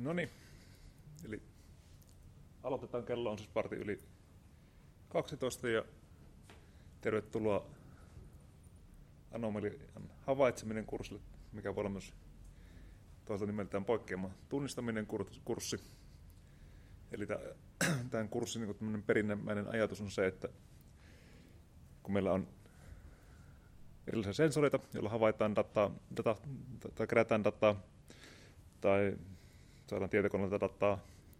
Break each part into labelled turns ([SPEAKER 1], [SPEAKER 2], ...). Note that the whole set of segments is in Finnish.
[SPEAKER 1] No niin, eli aloitetaan, kello on siis vartin yli 12 ja tervetuloa anomalian havaitseminen kurssille, mikä voi olla myös toisaalta nimeltään poikkeaman tunnistaminen kurssi. Eli tämän kurssin niin perimmäinen ajatus on se, että kun meillä on erilaisia sensoreita, joilla havaitaan dataa tai kerätään dataa tai saadaan tietokoneelta dataa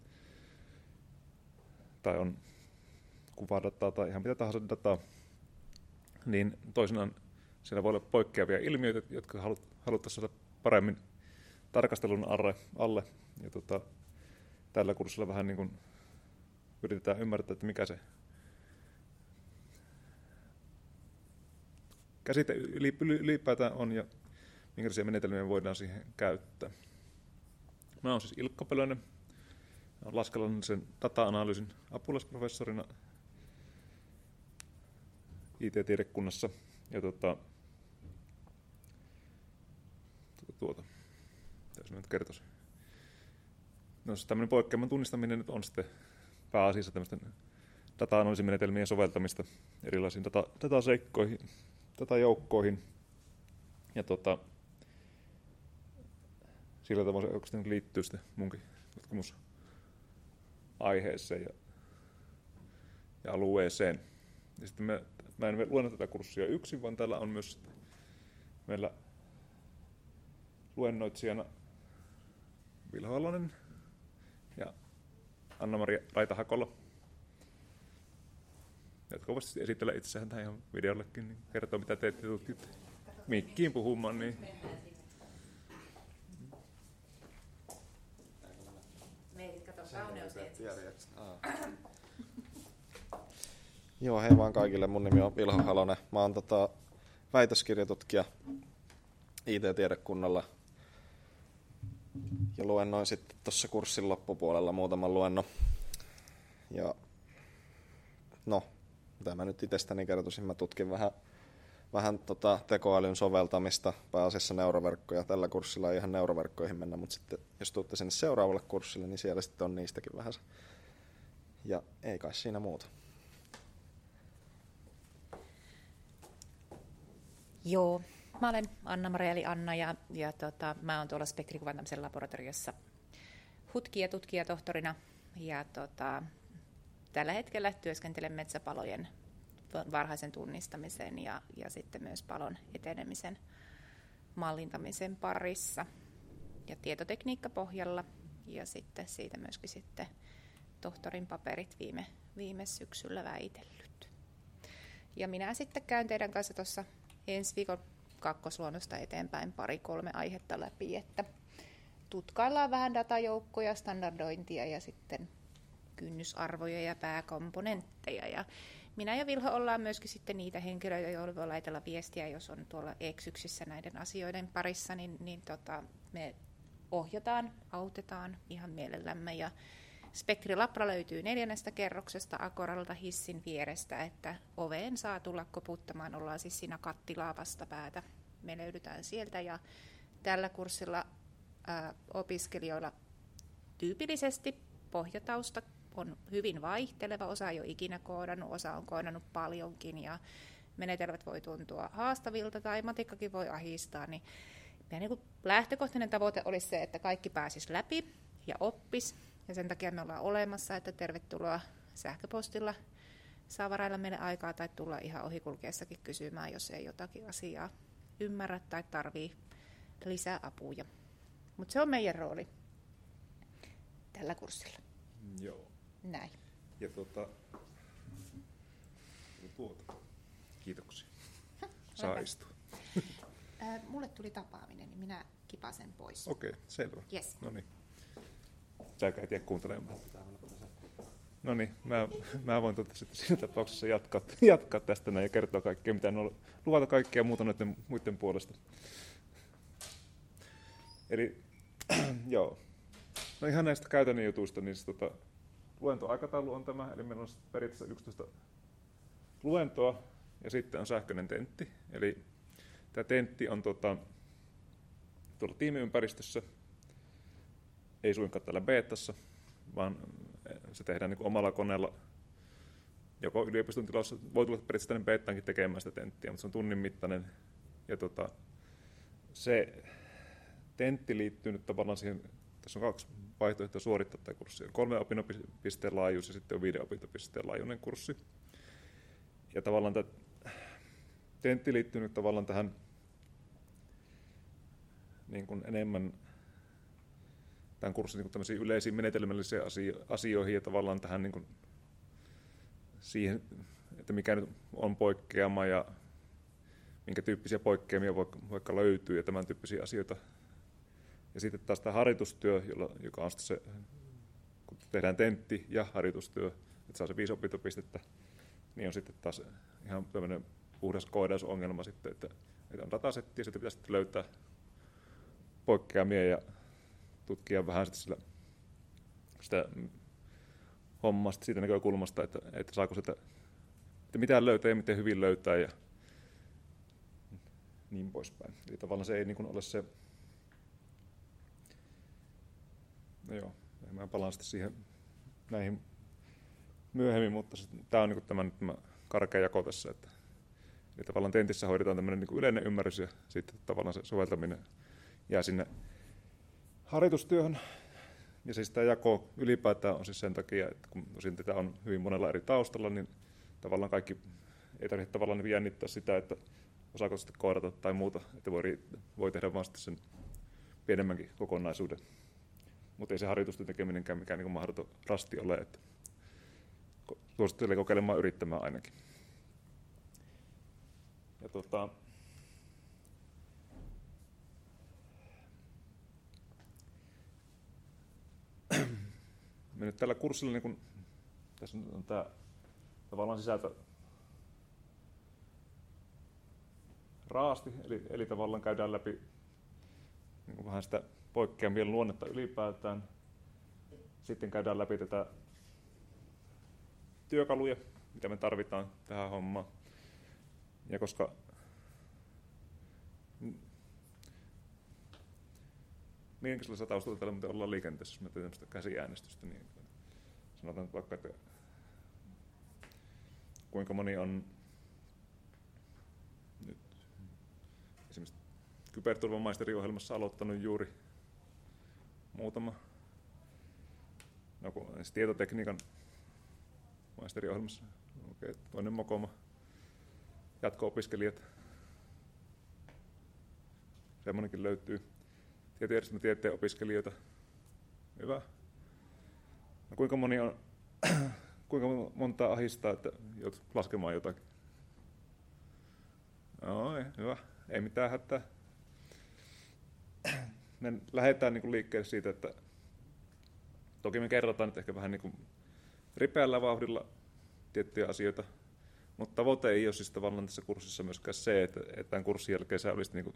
[SPEAKER 1] tai on kuvadataa tai ihan mitä tahansa dataa, niin toisinaan siellä voi olla poikkeavia ilmiöitä, jotka haluttaisiin saada paremmin tarkastelun alle. Ja tällä kurssilla vähän niin kuin yritetään ymmärtää, että mikä se käsite ylipäätään on ja minkälaisia menetelmiä voidaan siihen käyttää. Mä oon siis Ilkka Pölönen. Mä oon laskennallisen data-analyysin apulaisprofessorina IT-tiedekunnassa. Ja tässä nyt kertoisin. No, tämmöinen poikkeaman tunnistaminen nyt on sitten pääasiassa tämmöisten data-analyysimenetelmien soveltamista erilaisiin dataseikkoihin, datajoukkoihin. Ja sillä tavalla se oikeastaan liittyy sitten munkin tutkimusaiheeseen ja alueeseen. Ja sitten mä en luenna tätä kurssia yksin, vaan täällä on myös meillä luennoitsijana Vilho Alonen ja Anna-Maria Raita-Hakola, jotka voisi esitellä itseään tähän ihan videollekin, niin kertoo mitä teette tutkitte mikkiin puhumaan. Niin.
[SPEAKER 2] Joo, hei vaan kaikille. Mun nimi on Vilho Halonen. Mä oon väitöskirjatutkija IT-tiedekunnalla ja luennoin sitten tuossa kurssin loppupuolella muutaman luennon. Ja no, mitä mä nyt itsestäni kertoisin, mä tutkin vähän tekoälyn soveltamista, pääasiassa neuroverkkoja. Tällä kurssilla ei ihan neuroverkkoihin mennä, mutta sitten jos tuutte sinne seuraavalle kurssille, niin siellä sitten on niistäkin vähän. Ja ei kai siinä muuta.
[SPEAKER 3] Joo, mä olen Anna-Maria eli Anna ja mä oon tuolla spektrikuvantamisen laboratoriossa tutkijatohtorina ja tällä hetkellä työskentelen metsäpalojen varhaisen tunnistamisen ja sitten myös palon etenemisen mallintamisen parissa ja tietotekniikkapohjalla ja sitten siitä myöskin sitten tohtorin paperit viime syksyllä väitellyt. Ja minä sitten käyn teidän kanssa tuossa ensi viikon kakkosluonnosta eteenpäin 2-3 aihetta läpi, että tutkaillaan vähän datajoukkoja, standardointia ja sitten kynnysarvoja ja pääkomponentteja. Ja minä ja Vilho ollaan myöskin sitten niitä henkilöitä, joille voi laitella viestiä, jos on tuolla eksyksissä näiden asioiden parissa, niin me ohjataan, autetaan ihan mielellämme. Ja Spektrilabra löytyy 4. kerroksesta Akoralta hissin vierestä, että oveen saa tulla koputtamaan, ollaan siis siinä kattilaa vastapäätä. Me löydytään sieltä ja tällä kurssilla opiskelijoilla tyypillisesti pohjatausta on hyvin vaihteleva, osa ei ole ikinä koodannut, osa on koodannut paljonkin ja menetelmät voi tuntua haastavilta tai matikkakin voi ahistaa. Niin meidän lähtökohtainen tavoite olisi se, että kaikki pääsisi läpi ja oppis. Ja sen takia me ollaan olemassa, että tervetuloa sähköpostilla. Saa varailla meille aikaa tai tulla ihan ohikulkeessakin kysymään, jos ei jotakin asiaa ymmärrä tai tarvii lisää apuja. Mutta se on meidän rooli tällä kurssilla.
[SPEAKER 1] Joo.
[SPEAKER 3] Näin.
[SPEAKER 1] Ja kiitoksia. Saa istua.
[SPEAKER 3] Mulle tuli tapaaminen, niin minä kipasen pois.
[SPEAKER 1] Okei, selvä.
[SPEAKER 3] Yes.
[SPEAKER 1] No niin. Sä et jää kuuntelemaan. No niin, mä voin sitten siinä tapauksessa jatkaa tästä näin ja kertoa kaikkea, mitä on luvata kaikkea muuta noiden muiden puolesta. Eli joo, no ihan näistä käytännön jutuista, niin luentoaikataulu on tämä, eli meillä on periaatteessa 11 luentoa ja sitten on sähköinen tentti. Eli tämä tentti on tuolla tiimiympäristössä. ei suinkaan täällä beetassa, vaan se tehdään niin kuin omalla koneella. Joko yliopiston tilassa voi tulla periaatteessa tänne beettaankin tekemään sitä tenttiä, mutta se on tunnin mittainen. Ja se tentti liittyy nyt tavallaan siihen, tässä on 2 vaihtoehtoa suorittaa tämä kurssi. 3 opintopisteen laajuus ja sitten on 5 opintopisteen laajuinen kurssi. Ja tavallaan tämä tentti liittyy nyt tavallaan tähän niin kuin enemmän tämän kurssin niin kuin tämmöisiin yleisiin menetelmällisiin asioihin ja tavallaan tähän niin kuin siihen, että mikä nyt on poikkeama ja minkä tyyppisiä poikkeamia vaikka löytyy ja tämän tyyppisiä asioita. Ja sitten taas tämä harjoitustyö, joka on sitten se, kun tehdään tentti ja harjoitustyö, että saa se 5 opintopistettä, niin on sitten taas ihan tämmöinen puhdas koodausongelma sitten, että on datasetti ja sitten pitää sitten löytää poikkeamia ja tutkia vähän sitten sitä hommaa siitä näkökulmasta, että saako sitä, että mitä löytää ja miten hyvin löytää ja niin poispäin. Eli tavallaan se ei niin kuin ole se, no joo, mä palaan sitten siihen näihin myöhemmin, mutta tämä on niin kuin tämä karkea jako tässä, että eli tavallaan tentissä hoidetaan tämmöinen niin kuin yleinen ymmärrys ja sitten tavallaan se soveltaminen jää sinne harjoitustyöhön. Ja siis tämä jako ylipäätään on siis sen takia, että kun tätä on hyvin monella eri taustalla, niin tavallaan kaikki ei tarvitse tavallaan jännittää sitä, että osaako sitten koodata tai muuta, että voi tehdä vaan sen pienemmänkin kokonaisuuden. Mutta ei se harjoitusten tekeminenkään mikään niin kuin mahdoton rasti ole, että suosittelen kokeilemaan yrittämään ainakin. Ja me nyt tällä kurssilla, niin kun, tässä on tämä tavallaan sisältö raasti, eli tavallaan käydään läpi niin vähän sitä poikkeamien luonnetta ylipäätään. Sitten käydään läpi tätä työkaluja, mitä me tarvitaan tähän hommaan. Ja koska minkälaisella taustalla täällä muuten ollaan liikenteessä, jos me teemme sitä käsiäänestystä, niin sanotaan vaikka, että kuinka moni on nyt esimerkiksi kyberturvamaisteriohjelmassa aloittanut juuri muutama, no kun tietotekniikan maisteriohjelmassa, okei, toinen mokoma, jatko-opiskelijat, semmoinenkin löytyy. Tietojärjestelmätieteen opiskelijoita. Hyvä. No, kuinka monta ahistaa, että joudut laskemaan jotakin? No, hyvä. Ei mitään hätää. Me lähdetään niin liikkeelle siitä, että toki me kerrotaan nyt ehkä vähän niin ripeällä vauhdilla tiettyjä asioita, mutta tavoite ei ole siis tavallaan tässä kurssissa myöskään se, että tämän kurssin jälkeen sä olisit niin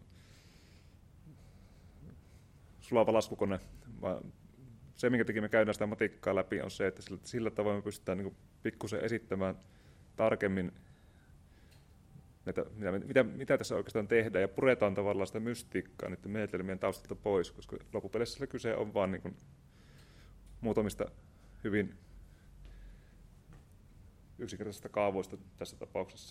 [SPEAKER 1] sulava laskukone, vaan se, minkä takia me käydään sitä matikkaa läpi, on se, että sillä tavoin me pystytään niin pikkusen esittämään tarkemmin, mitä tässä oikeastaan tehdään, ja puretaan tavallaan sitä mystiikkaa niiden menetelmien taustalta pois, koska loppupeleissä kyse on vain niin muutamista hyvin yksinkertaisista kaavoista tässä tapauksessa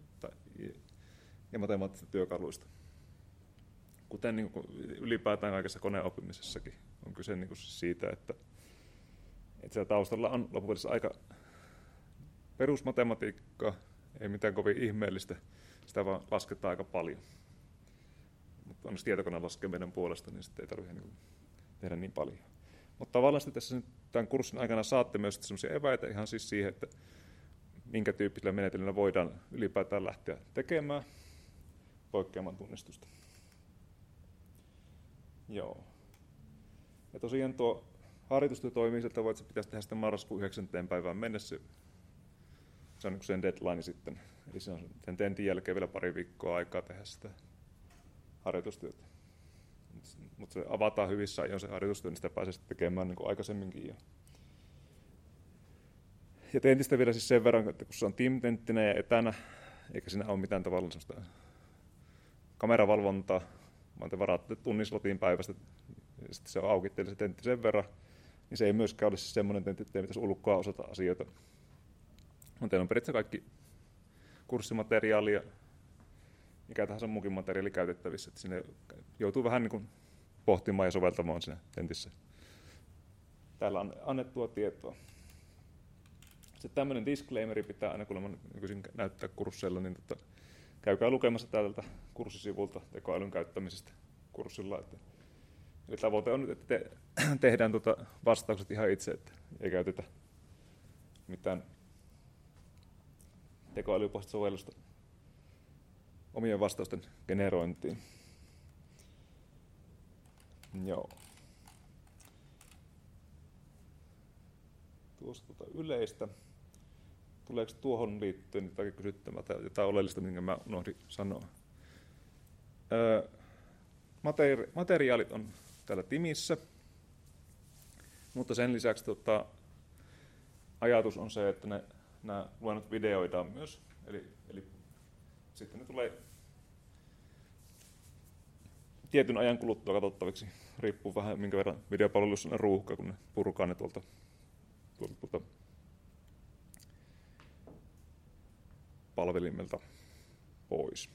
[SPEAKER 1] ja matemaattisista työkaluista. Kuten niin kuin ylipäätään kaikessa koneoppimisessakin on kyse niin kuin siitä, että siellä taustalla on loppupeleissä aika perusmatematiikkaa, ei mitään kovin ihmeellistä, sitä vaan lasketaan aika paljon. Mutta onneksi tietokone laskee meidän puolesta, niin sitten ei tarvitse niin tehdä niin paljon. Mutta tavallaan sitten tässä tämän kurssin aikana saatte myös sellaisia eväitä ihan siis siihen, että minkä tyyppisillä menetelmillä voidaan ylipäätään lähteä tekemään poikkeaman tunnistusta. Joo. Ja tosiaan tuo harjoitustyö toimii siltä tavoin, että se pitäisi tehdä sitten marraskuun 9. päivään mennessä. Se on niin sen deadline sitten. Eli se on sen tentin jälkeen vielä pari viikkoa aikaa tehdä sitä harjoitustyötä. Mutta se avataan hyvissä ajoin se harjoitustyö, niin sitä pääsee sitten tekemään niin kuin aikaisemminkin. Ja tentistä vielä siis sen verran, että kun se on team-tenttinä ja etänä, eikä siinä ole mitään tavallaan sellaista kameravalvontaa, vaan te varaatte tunnin slotin päivästä ja sitten se on auki teille se tentti sen verran, niin se ei myöskään ole semmoinen tentti, että ei pitäisi ulkoa osata asioita. Mutta teillä on periaatteessa kaikki kurssimateriaali ja mikä tahansa muukin materiaali käytettävissä, että sinne joutuu vähän niin kuin pohtimaan ja soveltamaan siinä tentissä. Täällä on annettua tietoa. Sitten tämmöinen disclaimeri pitää aina, kun mä nykyisin näyttää kursseilla, niin käykää lukemassa täältä kurssisivulta tekoälyn käyttämisestä kurssilla. Eli tavoite on nyt, että tehdään vastaukset ihan itse, että ei käytetä mitään tekoälypohjaista sovellusta omien vastausten generointiin. Joo. Tuosta yleistä. Tuleeko tuohon liittyen jotakin kysyttämää tai jotain oleellista, minkä mä unohdin sanoa? Materiaalit on täällä Timissä, mutta sen lisäksi ajatus on se, että nämä luennot videoidaan myös. Eli sitten ne tulee tietyn ajan kuluttua katsottaviksi. Riippuu vähän minkä verran videopalvelussa on ruuhka, kun ne purkaa ne tuolta palvelimelta pois.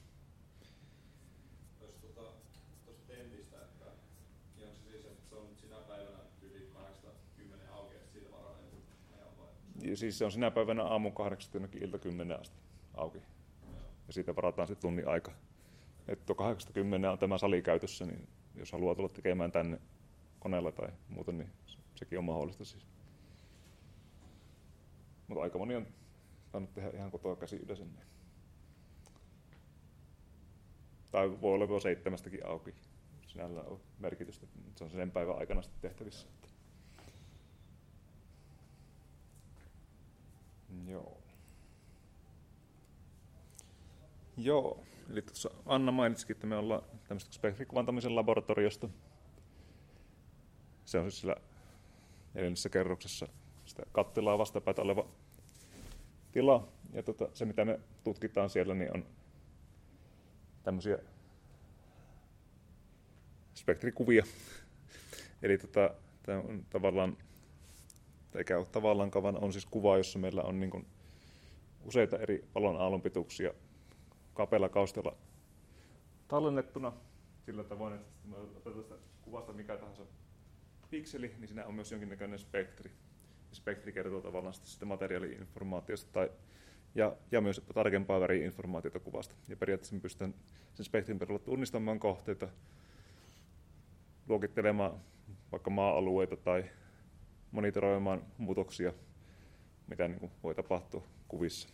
[SPEAKER 2] Tuosta tentistä, että onko se siis, että se on sinä päivänä yli 8-10 auki, että siitä varaa ajan vai?
[SPEAKER 1] Siis se on sinä päivänä aamu 8 jonnekin ilta 10 asti auki. Ja siitä varataan sitten tunnin aika. Että 8-10 on tämä sali käytössä, niin jos haluaa tulla tekemään tänne koneella tai muuten, niin sekin on mahdollista siis. Mutta aika moni on tainnut tehdä ihan kotoa käsi yleensä. Tai voi olla 7:stäkin auki. Sinällään on merkitystä, että se on sen päivän aikana sitten tehtävissä. Joo. Eli tuossa Anna mainitsikin, että me ollaan tämmöistä spektrikuvantamisen laboratoriosta. Se on siis sillä 4. kerroksessa sitä kattilaa vastapäätä oleva tila. Ja se, mitä me tutkitaan siellä, niin on tämmöisiä spektrikuvia. Eli tämä on tavallaan, eikä ole tavallaan, vaan on siis kuva, jossa meillä on niin kuin useita eri valon aallonpituuksia kapealla kaustalla tallennettuna sillä tavoin, että kun otetaan tästä kuvasta mikä tahansa pikseli, niin siinä on myös jonkinnäköinen spektri. Ja spektri kertoo tavallaan sitä materiaali-informaatiosta ja myös tarkempaa väri-informaatiota kuvasta. Ja periaatteessa me pystytään sen spektrin perusteella tunnistamaan kohteita, luokittelemaan vaikka maa-alueita tai monitoroimaan muutoksia, mitä niin kuin voi tapahtua kuvissa.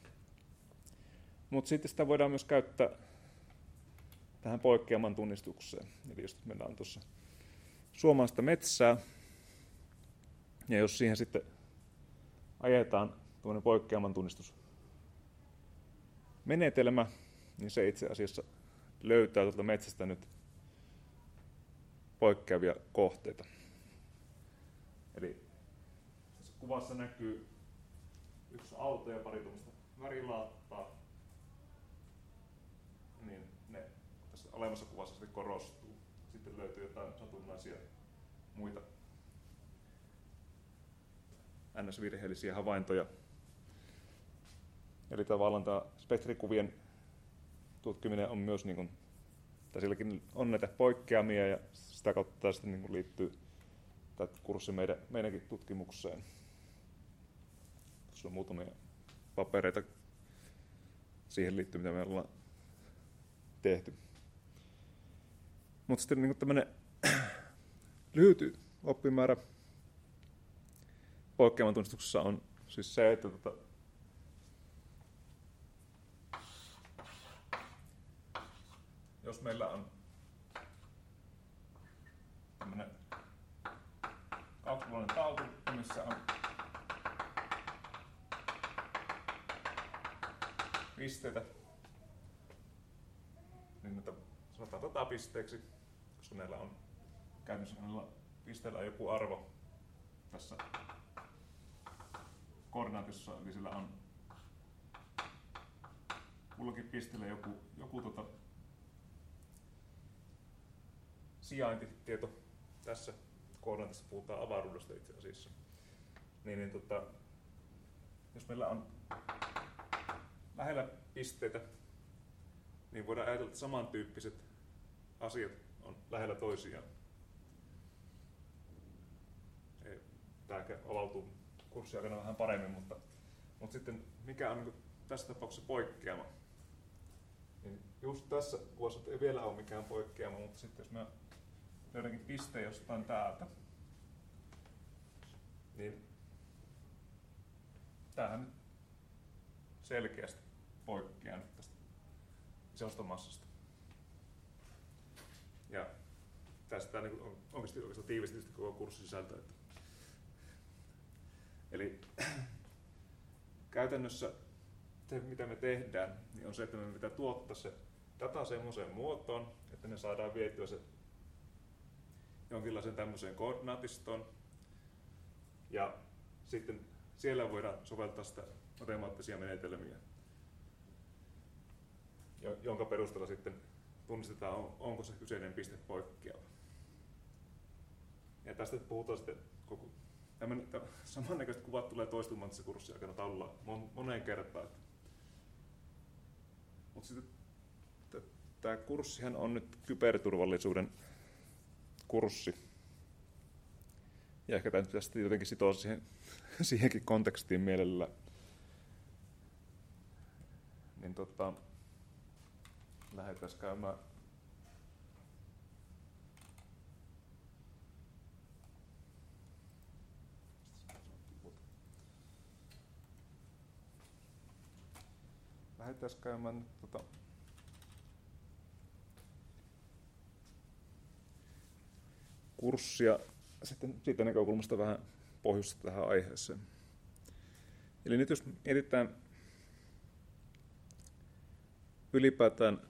[SPEAKER 1] Mutta sitten sitä voidaan myös käyttää tähän poikkeaman tunnistukseen. Eli jos meillä on tuossa suomalaista metsää, ja jos siihen sitten ajetaan tuollainen poikkeaman tunnistusmenetelmä, niin se itse asiassa löytää tuolta metsästä nyt poikkeavia kohteita. Eli tässä kuvassa näkyy yksi auto ja pari tuommoista värilaattaa, niin ne tässä alemmassa kuvassa sitten korostuu. Sitten löytyy jotain satunnaisia muita ns-virheellisiä havaintoja. Eli tavallaan tämä spektrikuvien tutkiminen on myös, niin kuin, tai silläkin on näitä poikkeamia ja sitä kautta sitten niin kuin liittyy tämä kurssi meidänkin tutkimukseen. Tässä on muutamia papereita siihen liittyen, mitä me ollaan tehty. Mutta sitten niin tämmöinen lyhyt oppimäärä poikkeaman tunnistuksessa on siis se, että jos meillä on tämmöinen kaksipuolinen taulu, missä on pisteitä, niin näitä sanotaan datapisteeksi, koska näillä on käytännössä näillä pisteillä on joku arvo tässä koordinaatissa, eli sillä on kullakin pisteellä joku sijaintitieto tässä koordinaatissa puhutaan avaruudesta itse asiassa. Jos meillä on lähellä pisteitä, niin voidaan ajatella, että samantyyppiset asiat on lähellä toisiaan. Tämä avautuu kurssin aikana vähän paremmin, mutta sitten mikä on niin tässä tapauksessa poikkeama? Niin just tässä kuvassa ei vielä ole mikään poikkeama, mutta sitten jos mä löydänkin pisteen jostain täältä, niin tämähän nyt selkeästi poikkeaa nyt tästä isosta massasta. Ja tästä niin on oikeastaan tiivistysti koko kurssin sisältö. Eli käytännössä se, mitä me tehdään, niin on se, että me pitää tuottaa se data semmoiseen muotoon, että ne saadaan vietyä se jonkinlaisen tämmöiseen koordinaatistoon. Ja sitten siellä voidaan soveltaa sitä matemaattisia menetelmiä, jonka perusteella sitten tunnistetaan, onko se kyseinen piste poikkeava. Ja tästä puhutaan sitten samannäköiset kuvat tulee toistumaan tässä kurssin aikana taululla moneen kertaan. Mutta sitten tämä kurssihan on nyt kyberturvallisuuden kurssi. Ja ehkä tämä pitäisi jotenkin sitoa siihenkin kontekstiin mielellä. Niin lähdetään käymään. Lähdetään käymään kurssia sitten siitä näkökulmasta vähän pohjusta tähän aiheeseen. Eli nyt jos mietitään ylipäätään,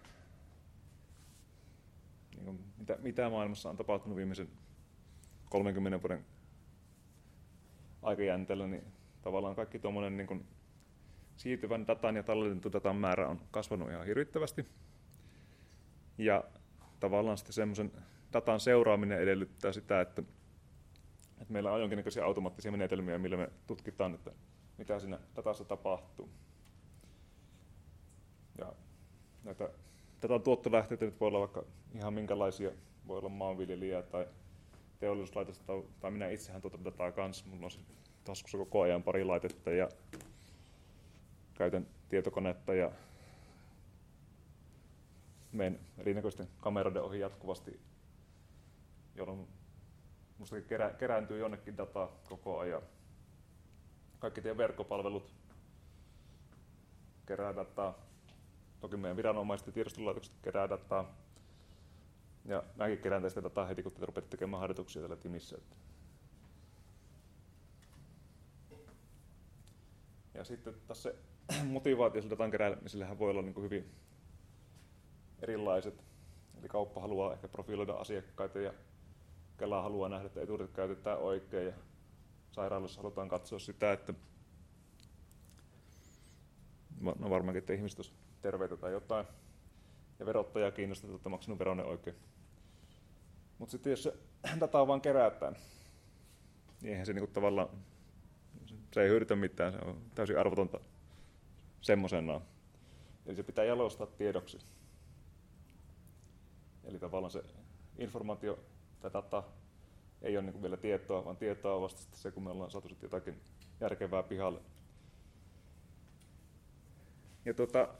[SPEAKER 1] niin mitä maailmassa on tapahtunut viimeisen 30 vuoden aikajänteellä, niin tavallaan kaikki tuommoinen niin siirtyvän datan ja tallennetun datan määrä on kasvanut ihan hirvittävästi. Ja tavallaan sitten semmoisen datan seuraaminen edellyttää sitä, että meillä on jonkinnäköisiä automaattisia menetelmiä, millä me tutkitaan, että mitä siinä datassa tapahtuu. Ja näitä datan tuottolähteitä nyt voi olla vaikka ihan minkälaisia, voi olla maanviljelijää tai teollisuuslaitosta, tai minä itsehän tuotan dataa kanssa. Mulla on taskussa koko ajan pari laitetta ja käytän tietokonetta ja menen erinäköisten kameroiden ohi jatkuvasti, jolloin mustakin kerääntyy jonnekin dataa koko ajan. Kaikki teidän verkkopalvelut kerää dataa. Toki meidän viranomaiset ja tiedostolaitokset kerää dataa. Ja mäkin kerään tästä dataa heti, kun te rupeatte tekemään harjoituksia tällä Timissä. Ja sitten taas se motivaatio sillä datan keräämisellähän voi olla niin kuin hyvin erilaiset. Eli kauppa haluaa ehkä profiloida asiakkaita ja Kela haluaa nähdä, että etuudet käytetään oikein. Ja sairaalassa halutaan katsoa sitä, että no varmaankin, että ihmiset olisivat terveitä tai jotain. Ja verottaja kiinnostaa, että maksanut veronen oikein. Mutta sitten jos se dataa vaan kerätään, niin eihän se niinku tavallaan, se ei hyödytä mitään, se on täysin arvotonta semmoisenaan. Eli se pitää jalostaa tiedoksi. Eli tavallaan se informaatio tai data ei ole niinku vielä tietoa, vaan tietoa on vasta se, kun me ollaan saatu jotakin järkevää pihalle. Ja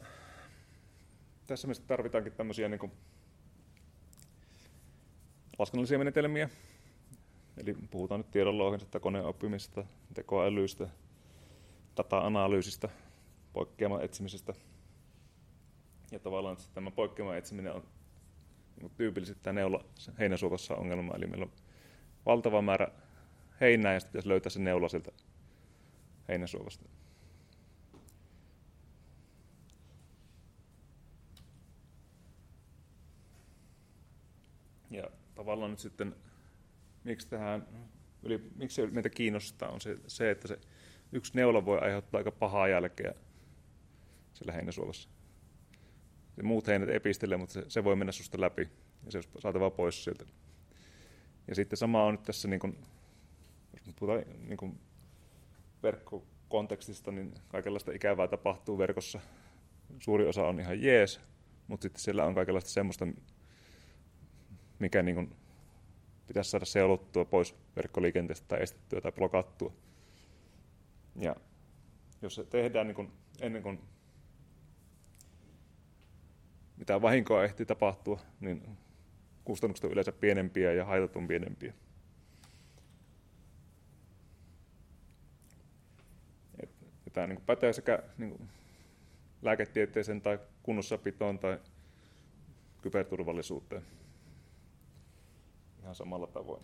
[SPEAKER 1] tässä mielessä tarvitaankin tämmöisiä niinku laskennallisia menetelmiä. Eli puhutaan nyt tiedonlouhinnasta, koneoppimisesta, tekoälystä, data-analyysistä, poikkeaman etsimisestä. Ja tavallaan tämä poikkeaman etsiminen on tyypillisesti tämä neula heinäsuokassa ongelma. Eli meillä on valtava määrä heinää ja sitten pitäisi löytää se neula sieltä heinäsuokasta. Ja tavallaan nyt sitten, miksi meitä kiinnostaa, on se, että se yksi neula voi aiheuttaa aika pahaa jälkeä sillä heinäsuovassa. Muut heinät epistelee, mutta se voi mennä susta läpi ja se on saatava pois sieltä. Ja sitten sama on nyt tässä, niin kun, jos puhutaan niin kun verkkokontekstista, niin kaikenlaista ikävää tapahtuu verkossa. Suuri osa on ihan jees, mutta sitten siellä on kaikenlaista semmoista, mikä niin kun pitäisi saada seulottua pois verkkoliikenteestä tai estettyä tai blokattua. Ja jos se tehdään niin kun ennen kuin mitään vahinkoa ehtii tapahtua, niin kustannukset on yleensä pienempiä ja haitat on pienempiä. Tämä niin pätee sekä niin lääketieteeseen tai kunnossapitoon tai kyberturvallisuuteen ihan samalla tavoin.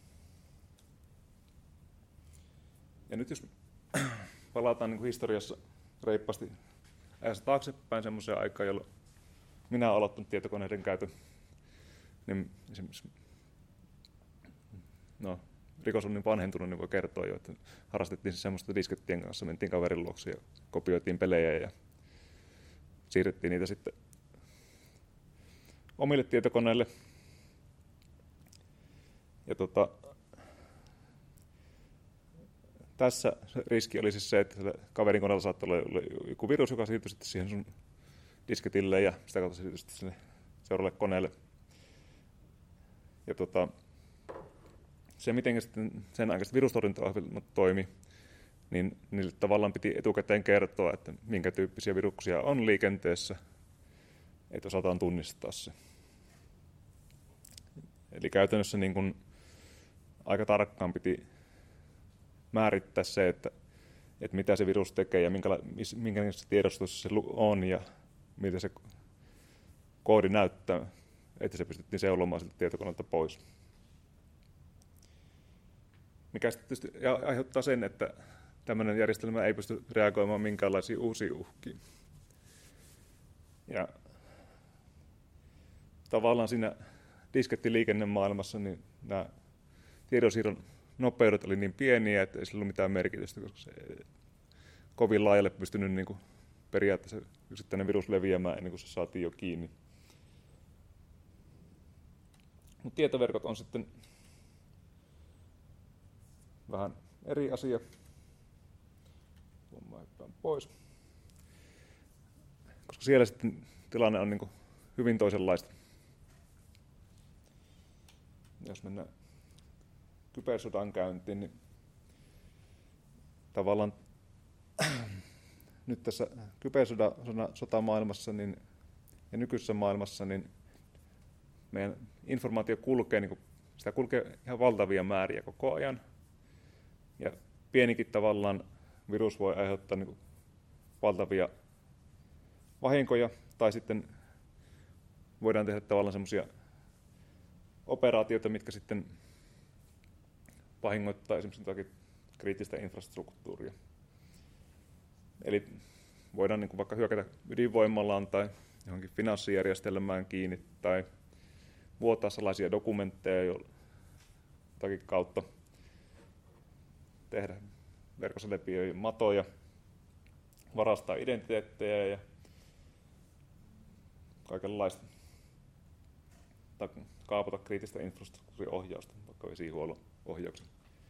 [SPEAKER 1] Ja nyt jos palataan niin historiassa reippaasti ajassa taaksepäin semmoiseen aikaan, jolloin minä olen aloittanut tietokoneiden käytön, niin esimerkiksi rikos on niin vanhentunut, niin voi kertoa jo, että harrastettiin se semmoista diskettien kanssa, mentiin kaverin luokse ja kopioitiin pelejä ja siirrettiin niitä sitten omille tietokoneille. Ja tässä riski oli siis se, että kaverin koneella saattoi olla joku virus, joka siirtyi sitten siihen sun disketille ja sitä kautta siirtyi sitten sinne seuraavalle koneelle. Ja se, miten sitten sen aikaiset virustorjuntaohjelmat toimi, niin niille tavallaan piti etukäteen kertoa, että minkä tyyppisiä viruksia on liikenteessä, että osataan tunnistaa se. Eli käytännössä niin kun aika tarkkaan piti määrittää se, että mitä se virus tekee ja minkälaisessa tiedostossa se on ja miltä se koodi näyttää, että se pystyttiin seulomaan siltä tietokoneelta pois. Mikä sitten tietysti aiheuttaa sen, että tämmöinen järjestelmä ei pysty reagoimaan minkäänlaisiin uusiin uhkiin. Ja tavallaan siinä diskettiliikennemaailmassa niin nämä tiedonsiirron nopeudet oli niin pieniä, että ei sillä ollut mitään merkitystä, koska se kovin laajalle pystynyt niin kuin periaatteessa yksittäinen virus leviämään ennen kuin se saatiin jo kiinni. Mutta tietoverkot on sitten vähän eri asia. Hyppään pois. Koska siellä sitten tilanne on niin kuin hyvin toisenlaista. Jos mennään kybersodan käyntiin, niin tavallaan nyt tässä kybersotamaailmassa niin, ja nykyisessä maailmassa niin meidän informaatio kulkee, niin kuin, sitä kulkee ihan valtavia määriä koko ajan. Ja pienikin tavallaan virus voi aiheuttaa niin kuin valtavia vahinkoja, tai sitten voidaan tehdä tavallaan semmoisia operaatioita, mitkä sitten vahingoittaa esimerkiksi jotakin kriittistä infrastruktuuria. Eli voidaan niin kuin vaikka hyökätä ydinvoimalaan tai johonkin finanssijärjestelmään kiinni tai vuotaa sellaisia dokumentteja jotakin kautta, tehdä verkossa läpi matoja, varastaa identiteettejä ja kaikenlaista. Tai kaapata kriittistä infrastruktuuriohjausta, vaikka vesihuollon ohjauksen.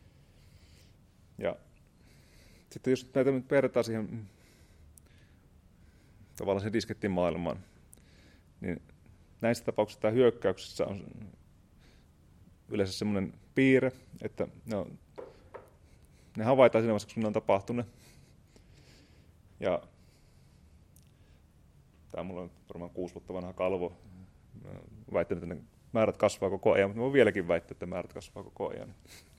[SPEAKER 1] Ja sitten jos näitä nyt vertaa siihen tavallaan sen diskettin maailmaan, niin näissä tapauksissa tämä hyökkäyksessä on yleensä semmoinen piirre, että ne havaitaan siinä vaiheessa, kun ne on tapahtunut. Ja tämä mulla on varmaan 6 vuotta vanha kalvo. Mä väittänyt, että ne määrät kasvaa koko ajan, mutta mä voin vieläkin väittää, että määrät kasvaa koko ajan.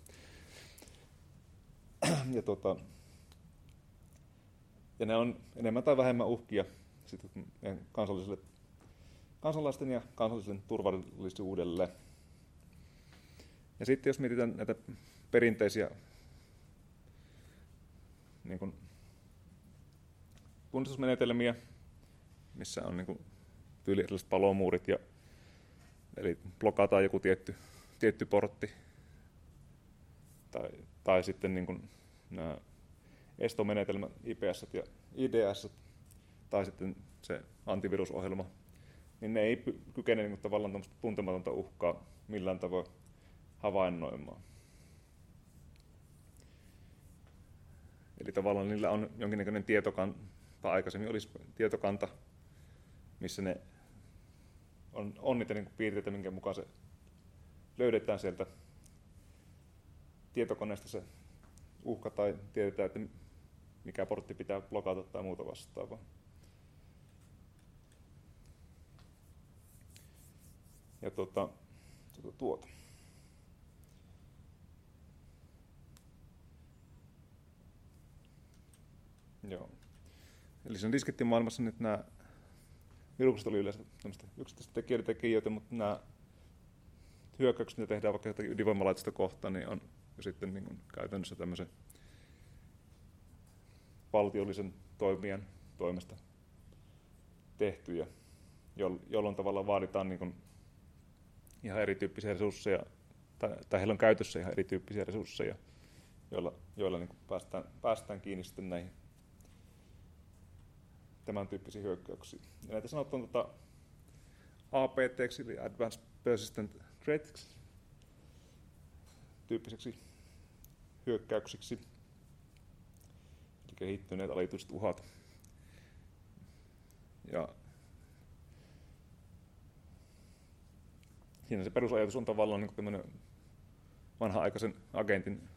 [SPEAKER 1] Ja ne on enemmän tai vähemmän uhkia kansalaisten ja kansallisen turvallisuudelle. Ja sitten jos mietitään näitä perinteisiä niin kuin tunnistusmenetelmiä, missä on niin kuin tyyli erilaiset palomuurit, eli blokataan joku tietty portti, tai sitten niin kuin nämä estomenetelmät, IPS ja IDS, tai sitten se antivirusohjelma, niin ne ei kykene niin kuin tavallaan tuntematonta uhkaa millään tavoin havainnoimaan. Eli tavallaan niillä on jonkinnäköinen tietokanta, tai aikaisemmin olisi tietokanta, missä ne on niitä niin piirteitä, minkä mukaan se löydetään sieltä tietokoneesta se uhka tai tiedetään, että mikä portti pitää blokata tai muuta vastaavaa. Ja Joo. Eli sen diskettimaailmassa nyt nämä virukset oli yleensä yksittäistä tekijöitä, mutta nämä hyökkäykset, mitä tehdään vaikka jotakin ydinvoimalaitosta kohtaan, niin on jo sitten niin kuin käytännössä tämmöisen valtiollisen toimijan toimesta tehtyjä, jolloin tavallaan vaaditaan niin kuin ihan erityyppisiä resursseja, tai heillä on käytössä ihan erityyppisiä resursseja, joilla niin kuin päästään kiinni sitten näihin tämän tyyppisiin hyökkäyksiin. Ja näitä sanotaan APT, eli Advanced Persistent Threats, tyyppiseksi hyökkäyksiksi, eli kehittyneet alituiset uhat. Ja siinä se perusajatus on tavallaan niin tämmöinen vanha-aikaisen agentin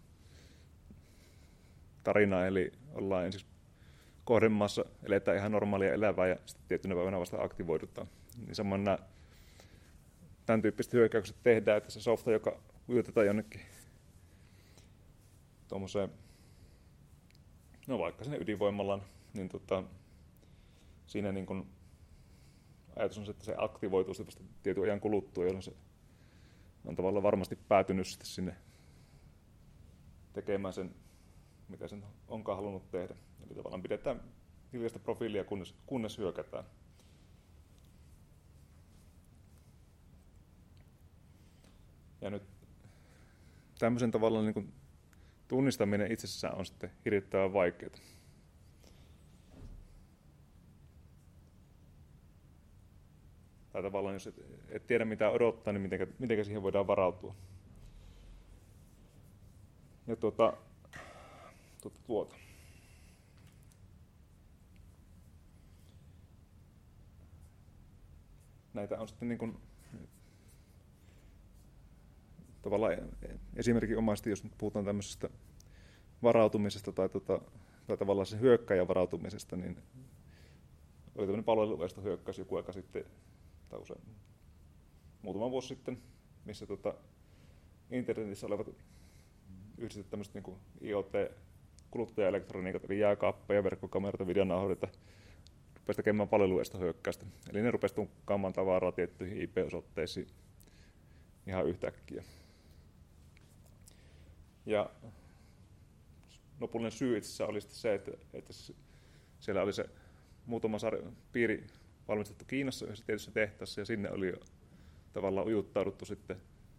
[SPEAKER 1] tarina, eli ollaan ensin kohdemaassa, eletään ihan normaalia elävää ja sitten tietynä päivänä vasta aktivoidutaan. Niin samoin nämä tämän tyyppiset hyökkäykset tehdään, että se softa, joka ujutetaan jonnekin tuommoiseen, no vaikka sinne ydinvoimalaan, niin siinä niin kun ajatus on se, että se aktivoituu sitten tietyn ajan kuluttua, jolloin se on tavallaan varmasti päätynyt sitten sinne tekemään sen, mitä sen onkaan halunnut tehdä. Eli tavallaan pidetään hiljaista profiilia, kunnes hyökätään. Ja nyt tämmöisen tavallaan niin kuin tunnistaminen itsessään on sitten hirvittävän vaikeaa. Tai tavallaan, jos et tiedä mitä odottaa, niin miten siihen voidaan varautua. Ja näitä on sitten niin kuin tavallaan esimerkinomaisesti, jos nyt puhutaan tämmöisestä varautumisesta tai tavallaan sen hyökkäjän varautumisesta, niin oli tämmöinen palveluesta hyökkäys joku aika sitten, tai usein muutama vuosi sitten, missä internetissä olevat yhdistetään tämmöiset niin kuin IoT-kuluttajaelektroniikat, eli jääkaappeja, verkkokameroita, videonauhoita, rupesi tekemään palveluesta hyökkäystä. Eli ne rupesi tunkkaamaan tavaraa tiettyihin IP-osoitteisiin ihan yhtäkkiä. Ja lopullinen syy itse asiassa oli se, että siellä oli se muutama piiri valmistettu Kiinassa yhdessä tietyssä tehtaassa, ja sinne oli jo tavallaan ujuttauduttu sitten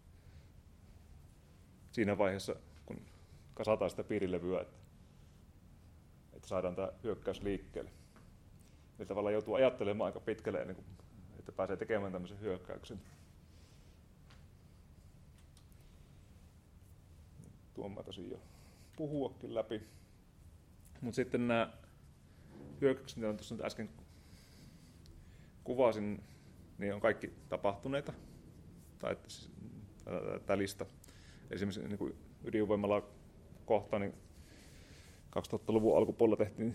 [SPEAKER 1] siinä vaiheessa, kun kasataan sitä piirilevyä, että saadaan tämä hyökkäys liikkeelle. Eli tavallaan joutuu ajattelemaan aika pitkälle ennen kuin että pääsee tekemään tämmöisen hyökkäyksen. Tuon mä tosin jo puhuakin läpi. Mutta sitten nämä hyökkäykset, mitä tuossa nyt äsken kuvasin, niin on kaikki tapahtuneita. Tai tämä lista. Esimerkiksi niin ydinvoimalla kohta, niin 2000-luvun alkupuolella tehtiin,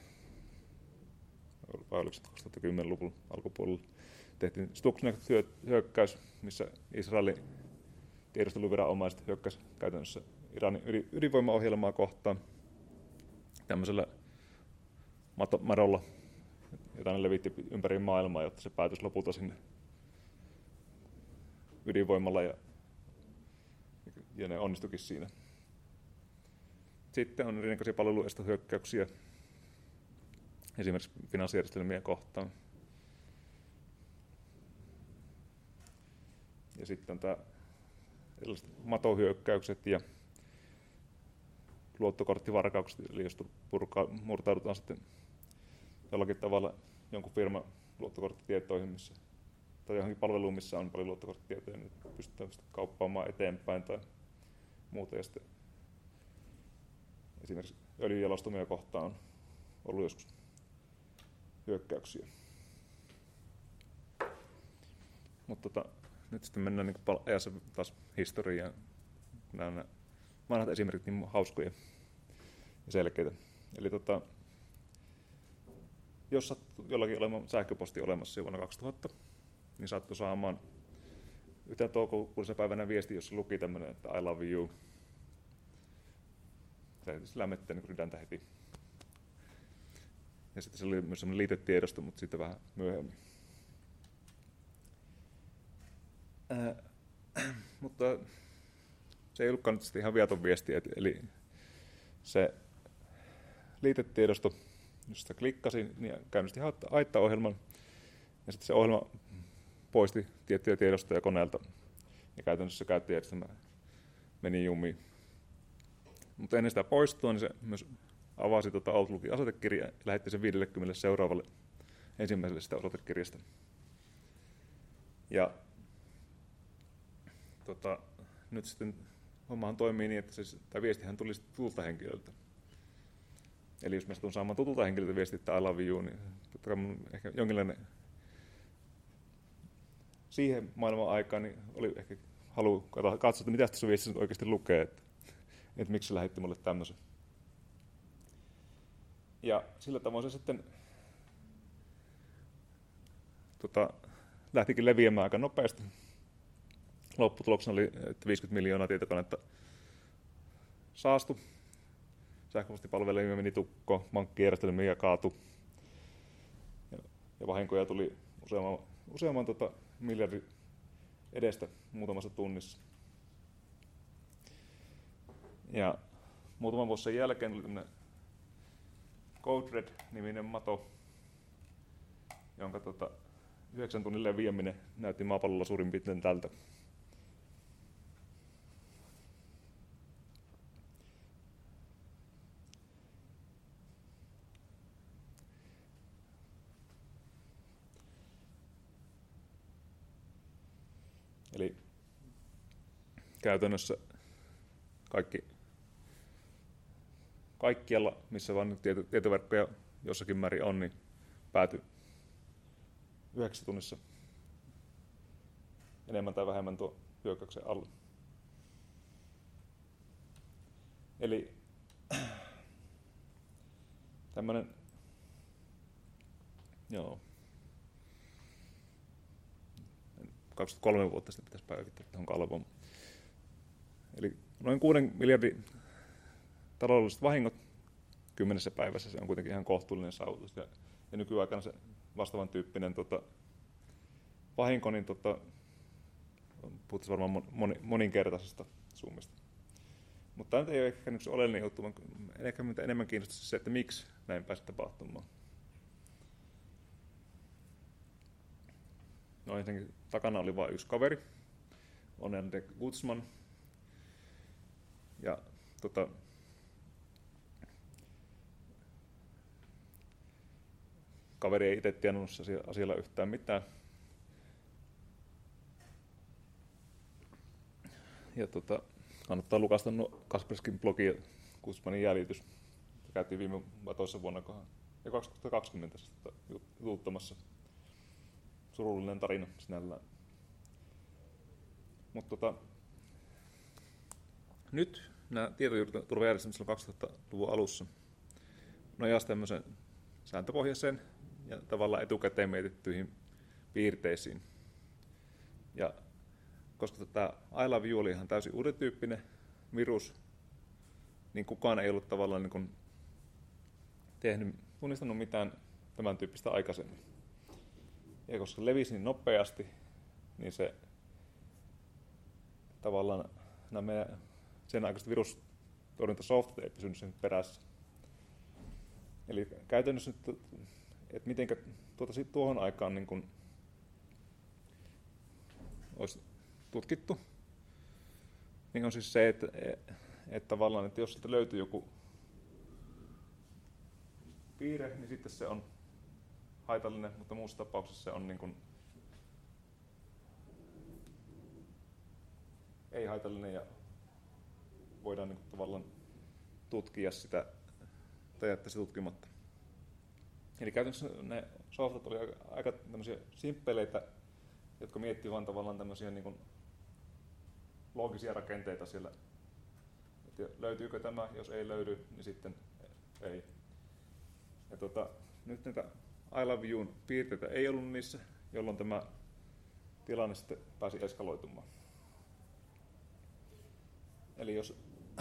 [SPEAKER 1] vai oliko se 2010-luvun alkupuolella, tehtiin Stuxnet-hyökkäys, missä Israelin tiedusteluviranomaiset hyökkäsi käytännössä Iranin ydinvoimaohjelmaa kohtaan tämmöisellä madolla, jota ne levitti ympäri maailmaa, jotta se päätyi lopulta sinne ydinvoimalla ja ne onnistuikin siinä. Sitten on erinäköisiä palveluestohyökkäyksiä esimerkiksi finanssijärjestelmien kohtaan. Ja sitten on tämä erilaiset matohyökkäykset ja luottokorttivarkaukset, eli jos murtaudutaan sitten jollakin tavalla jonkun firman luottokorttitietoihin, missä tai johonkin palveluun, missä on paljon luottokorttitietoja, niin pystytään kauppaamaan eteenpäin tai muuta. Ja sitten esimerkiksi öljyjalostamia kohtaan on ollut joskus hyökkäyksiä. Mutta nyt sitten mennään niin ajassa taas historiaan. Nämä vanhat esimerkit niin hauskoja ja selkeitä. Eli jos sattui jollakin olemaan sähköposti olemassa jo vuonna 2000, niin saattoi saamaan yhtenä toukokuulisena päivänä viesti, jossa luki tämmöinen, että I love you. Se tietysti lämmittää niin rydäntä heti. Ja sitten se oli myös semmoinen liitetiedosto, mutta sitten vähän myöhemmin. Mutta se ei ollutkaan nyt sitten ihan viaton viesti, eli se liitetiedosto, jos sitä klikkasin, niin käynnisti haittaohjelman, ja sitten se ohjelma poisti tiettyjä tiedostoja koneelta, ja käytännössä käyttöjärjestelmä meni jumiin. Mutta ennen sitä poistua, niin se myös avasi Outlookin asetekirjaa ja lähetti sen 50 seuraavalle ensimmäiselle sitä osoitekirjasta. Ja nyt sitten hommahan toimii niin, että tämä viestihän tuli tutulta henkilöltä. Eli jos mä satun saamaan tutulta henkilöltä viesti, että I love you, niin totta kai mun ehkä jonkinlainen siihen maailman aikaan niin oli ehkä halu katsoa, että mitä tässä viestissä nyt oikeasti lukee, että miksi se lähetti mulle tämmöisen. Ja sillä tavoin se sitten lähtikin leviämään aika nopeasti. Lopputuloksena oli, että 50 miljoonaa tietokonetta saastui. Sähköpostipalvelimia meni tukkoon, pankkijärjestelmiä kaatui. Ja vahinkoja tuli useamman miljardin edestä muutamassa tunnissa. Ja muutaman vuoden jälkeen tuli tämmöinen Code Red-niminen mato, jonka 9 tunnin leviäminen näytti maapallolla suurin piirtein tältä. Eli käytännössä kaikkialla, missä vain tietoverkkoja jossakin määrin on, niin päätyi 9 tunnissa enemmän tai vähemmän tuo hyökkäyksen alle. Eli tämmöinen, 23 vuotta sitten pitäisi päivittää tuohon kalvoon. Eli noin 6 miljardin taloudelliset vahingot 10 päivässä, se on kuitenkin ihan kohtuullinen saavutus. Ja nykyaikana se vastaavan tyyppinen vahinko, niin puhutaan varmaan moninkertaisesta summista. Mutta tämä ei ole ehkä nyt se oleellinen juttu, vaan ehkä enemmän kiinnostaa se, että miksi näin pääsi tapahtumaan. No ensinnäkin takana oli vain yksi kaveri, Onende Guzman. Ja kaveri ei itse tiennyt asialla yhtään mitään. Ja kannattaa lukasta Kasperskin blogi ja Guzmanin jäljitys. Käytiin viime vai toisessa vuonna ja 2020 jututtamassa. Surullinen tarina sinällään. Mutta nyt nämä tietoturvajärjestelmät silloin 2000-luvun alussa nojasi tämmöisen sääntöpohjaiseen ja tavallaan etukäteen mietittyihin piirteisiin. Ja koska tämä I love you oli ihan täysin uuden tyyppinen virus, niin kukaan ei ollut tavallaan niin kuin tunnistanut mitään tämän tyyppistä aikaisemmin. Ja koska se levisi niin nopeasti, niin se tavallaan nämä meidän sen aikaiset virustorjuntasoftit ei pysynyt sen perässä. Eli käytännössä nyt, että miten tuohon aikaan niin kun olisi tutkittu, niin on siis se, että tavallaan, että jos sieltä löytyy joku piirre, niin sitten se on haitallinen, mutta muussa tapauksessa se on niin kuin ei-haitallinen ja voidaan niin kuin tavallaan tutkia sitä tai jättää se tutkimatta. Eli käytännössä ne softat oli aika tämmöisiä simppeleitä, jotka miettii vaan tavallaan tämmöisiä niin kuin loogisia rakenteita siellä. Että löytyykö tämä, jos ei löydy, niin sitten ei. Ja nyt näitä I love you'n piirteitä ei ollut niissä, jolloin tämä tilanne sitten pääsi eskaloitumaan. Eli jos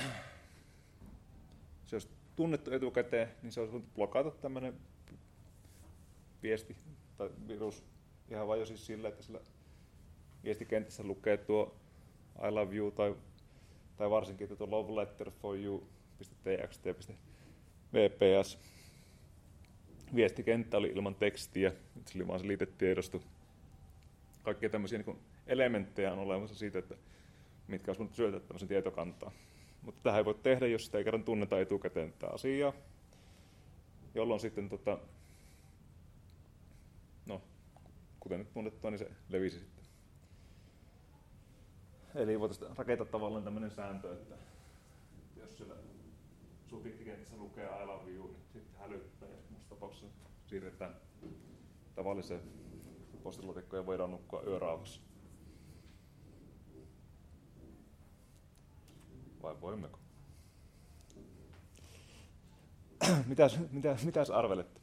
[SPEAKER 1] se olisi tunnettu etukäteen, niin se olisi voinut blokata tämmöinen viesti tai virus ihan vain jo siis sillä, että sillä viestikentässä lukee tuo I love you tai varsinkin että tuo love letter for you.txt.vps. Viestikenttä oli ilman tekstiä, se oli vaan se liitetiedosto. Kaikkia tämmöisiä niin elementtejä on olemassa siitä, että mitkä olisi voinut syöttää tämmöisen tietokantaan. Mutta tähän ei voi tehdä, jos sitä ei kerran tunneta etukäteen tätä asiaa, jolloin sitten, kuten nyt tunnettua, niin se levisi sitten. Eli voitaisiin rakentaa tavallaan tämmöinen sääntö, että jos siellä subjektikentässä lukee I love you, niin sitten hälyttää ja muussa tapauksessa siirretään tavalliseen postilaatikkoon ja voidaan nukkua yörauhassa. Vai voimmeko? Mitäs arvelette?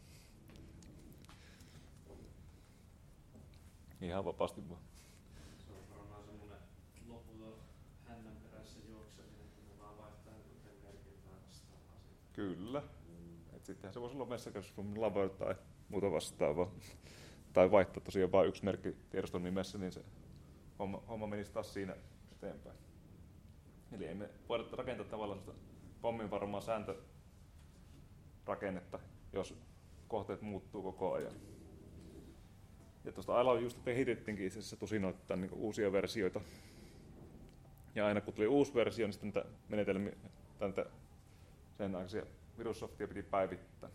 [SPEAKER 1] Ihan vapaasti vaan.
[SPEAKER 4] Se on varmaan semmoinen loputon hännän perässä juokseminen, että ne vaan vaihtaa jotain merkintää vastaavaa siitä.
[SPEAKER 1] Kyllä. Et sittenhän se voisi olla Messages from Lover tai muuta vastaavaa. Tai vaihtaa tosiaan vain yksi merkki tiedoston nimessä, niin se homma menisi taas siinä eteenpäin. Eli emme voida rakentaa tavallaan pomminvarmaa sääntörakennetta, jos kohteet muuttuu koko ajan. Ja tuosta I love yousta kehitettiinkin itse asiassa tusinoittain niin uusia versioita. Ja aina kun tuli uusi versio, niin sitten näitä menetelmiä, sen aikaisia virussoftia piti päivittää.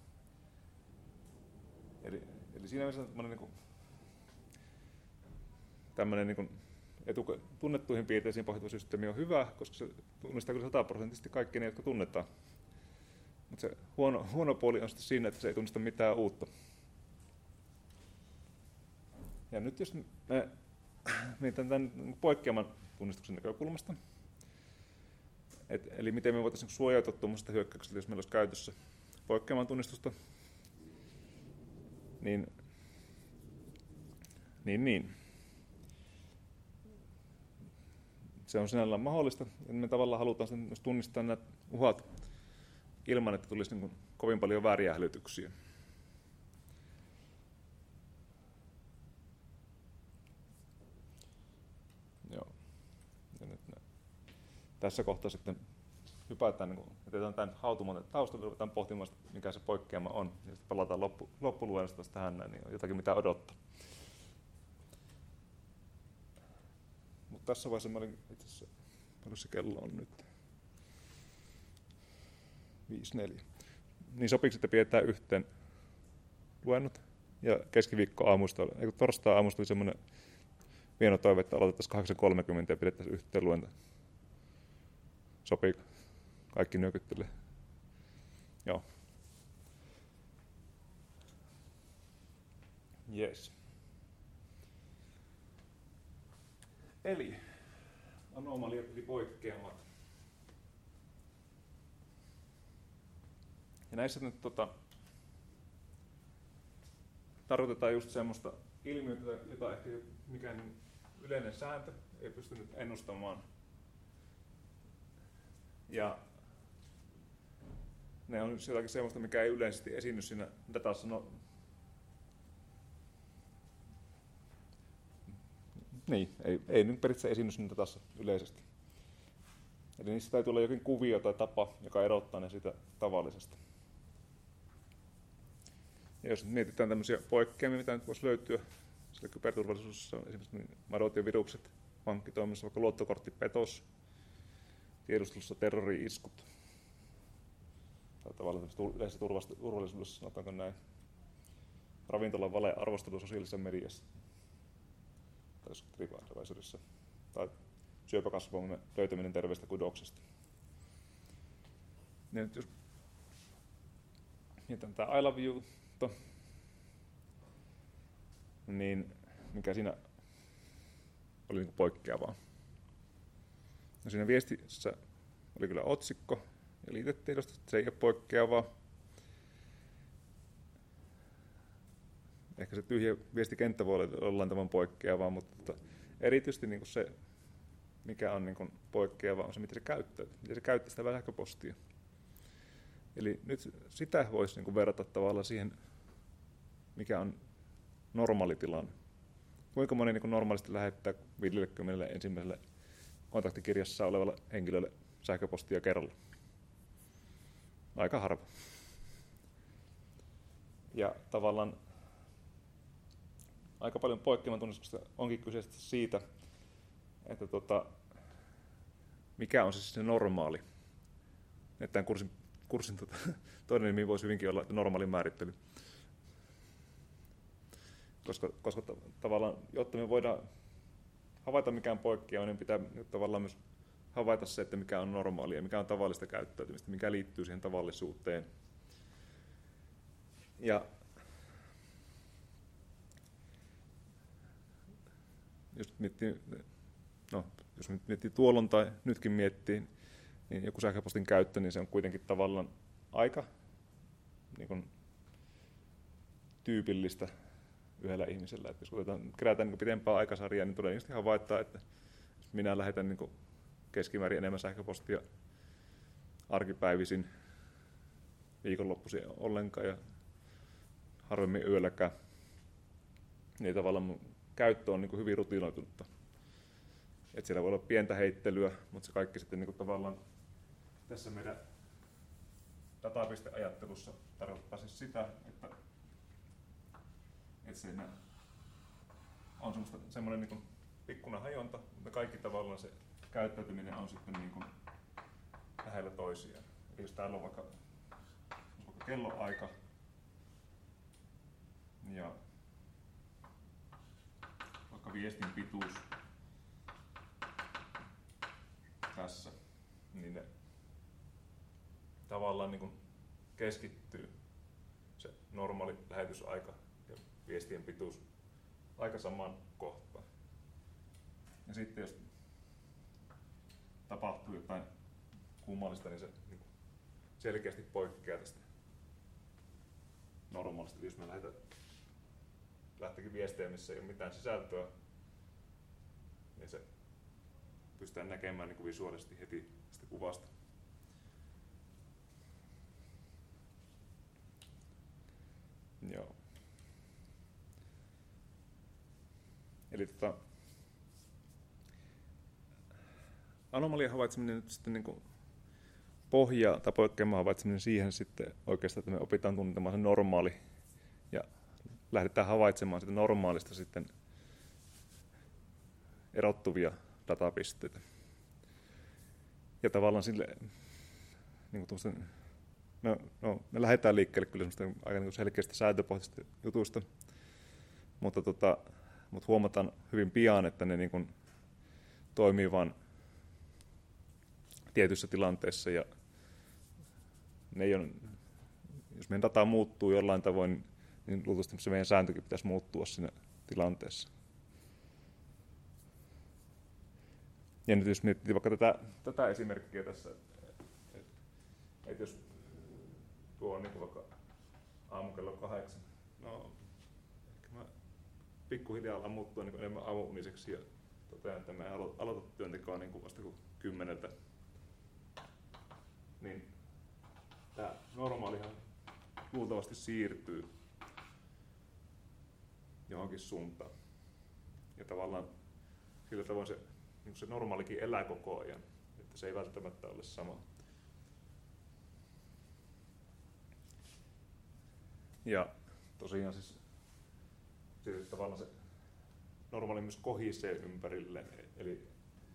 [SPEAKER 1] Eli siinä mielessä tämmöinen niin tunnettuihin piirteisiin pohjautuva systeemi on hyvä, koska se tunnistaa kyllä 100% kaikki ne, jotka tunnetaan. Mutta se huono puoli on sitten siinä, että se ei tunnista mitään uutta. Ja nyt jos me mietitään tämän poikkeaman tunnistuksen näkökulmasta, eli miten me voitaisiin suojautua tuommoisesta hyökkäyksestä, jos meillä olisi käytössä poikkeaman tunnistusta, niin. Se on sinällään mahdollista, että me tavallaan halutaan myös tunnistaa nämä uhat ilman, että tulisi niin kovin paljon vääriä hälytyksiä. Joo. Ja nyt tässä kohtaa sitten hypätään, jätetään tämän hautumaan taustalle, ruvetaan pohtimaan, mikä se poikkeama on, ja sitten palataan loppuluennosta tähän näin, niin on jotakin mitä odottaa. Mutta tässä vaiheessa mä olin itse asiassa, paljon se kello on nyt? 5:04. Niin sopiiko, että pidetään yhteen luennot ja torstai aamusta oli semmoinen hieno toive, että aloitettaisiin 8:30 ja pidettäisiin yhteen luento. Sopii kaikki nyökyttelee. Joo. Yes. Eli anomaliat eli poikkeamat. Ja näissä nyt tarkoitetaan just semmoista ilmiötä, jota ehkä mikään yleinen sääntö ei pystynyt ennustamaan. Ja ne on jotakin semmoista, mikä ei yleisesti esiinny siinä datassa. Ei nyt periaatteessa esiinny siinä datassa yleisesti. Eli niissä täytyy olla jokin kuvio tai tapa, joka erottaa ne siitä tavallisesta. Ja jos mietitään tämmöisiä poikkeamia, mitä nyt voisi löytyä, sillä kyberturvallisuudessa on esimerkiksi marotiovirukset, pankkitoiminnassa vaikka luottokorttipetos, tiedustelussa terrori-iskut, tai tavallaan yleisessä turvallisuudessa, sanotaanko näin, ravintolan vale-arvostelu sosiaalisessa mediassa, tai TripAdvisorissa, tai syöpäkasvauksen löytäminen terveestä kudoksesta. Ja nyt jos mietitään tämä I love you, niin mikä siinä oli niin kuin poikkeavaa? No siinä viestissä oli kyllä otsikko ja liitetiedosto, että se ei ole poikkeavaa. Ehkä se tyhjä viestikenttä voi olla jollain tavalla poikkeavaa, mutta erityisesti niin kuin se, mikä on niin kuin poikkeavaa, on se, miten se käyttää sitä sähköpostia. Eli nyt sitä voisi niin kuin verrata tavallaan siihen, mikä on normaali tilanne. Kuinka moni niin kuin normaalisti lähettää 50 ensimmäiselle kontaktikirjassa olevalle henkilölle sähköpostia kerralla? Aika harva. Ja tavallaan aika paljon poikkeaman tunnistusta onkin kyseistä siitä, että mikä on siis se normaali. Että tämän kurssin toinen nimi voisi hyvinkin olla normaali määrittely. Koska tavallaan, jotta me voidaan havaita mikään poikkeama, niin pitää tavallaan myös havaita se, että mikä on normaalia, mikä on tavallista käyttäytymistä, mikä liittyy siihen tavallisuuteen. Ja jos miettii tuolloin tai nytkin miettii, niin joku sähköpostin käyttö, niin se on kuitenkin tavallaan aika niin kuin tyypillistä yhdellä ihmisellä. Että jos kerätään niin pitempää aikasarjaa, niin todennäköisesti havaittaa, että minä lähetän niin keskimäärin enemmän sähköpostia arkipäivisin, viikonloppuisin ollenkaan ja harvemmin yölläkään. Niin tavallaan mun käyttö on niin hyvin rutinoitunutta. Et siellä voi olla pientä heittelyä, mutta se kaikki sitten niin tavallaan tässä meidän datapisteajattelussa tarkoittaa siis sitä, että siinä on semmoinen niin pikkuinen hajonta, mutta kaikki tavallaan se käyttäytyminen on sitten niin kuin lähellä toisiaan. Eli jos täällä on vaikka kelloaika ja vaikka viestin pituus tässä, niin ne tavallaan niin kuin keskittyy se normaali lähetysaika ja viestien pituus aika samaan kohtaan. Ja sitten jos tapahtuu jotain kummallista, niin se niin selkeästi poikkeaa tästä normaalista. Jos me lähteekin viestejä, missä ei ole mitään sisältöä, niin se pystytään näkemään niin kuin visuaalisesti heti sitä kuvasta. Joo. Eli anomalian havaitseminen nyt sitten niin kuin pohjaa tai poikkeaman havaitseminen siihen sitten oikeastaan, että me opitaan tuntemaan se normaali ja lähdetään havaitsemaan sitä normaalista sitten erottuvia datapisteitä. Ja tavallaan sille niin kuin me lähdetään liikkeelle kyllä aika niin selkeästä sääntöpohjaisesta jutusta, mutta huomataan hyvin pian, että ne niin kuin toimii vain tietyissä tilanteissa ja ne ei ole, jos meidän data muuttuu jollain tavoin, niin luultavasti se meidän sääntökin pitäisi muuttua siinä tilanteessa. Ja nyt jos miettii vaikka tätä esimerkkiä tässä, että jos tuo on niin vaikka aamukello 8, no ehkä mä pikkuhiljaa alan muuttua niin enemmän aamuuniseksi ja totean, että mä en aloita työntekoa niin vasta kuin 10. Niin tämä normaalihan luultavasti siirtyy johonkin suuntaan. Ja tavallaan sillä tavoin se normaalikin elää koko ajan, että se ei välttämättä ole sama. Ja tosiaan siis tavallaan se normaali myös kohisee ympärille, eli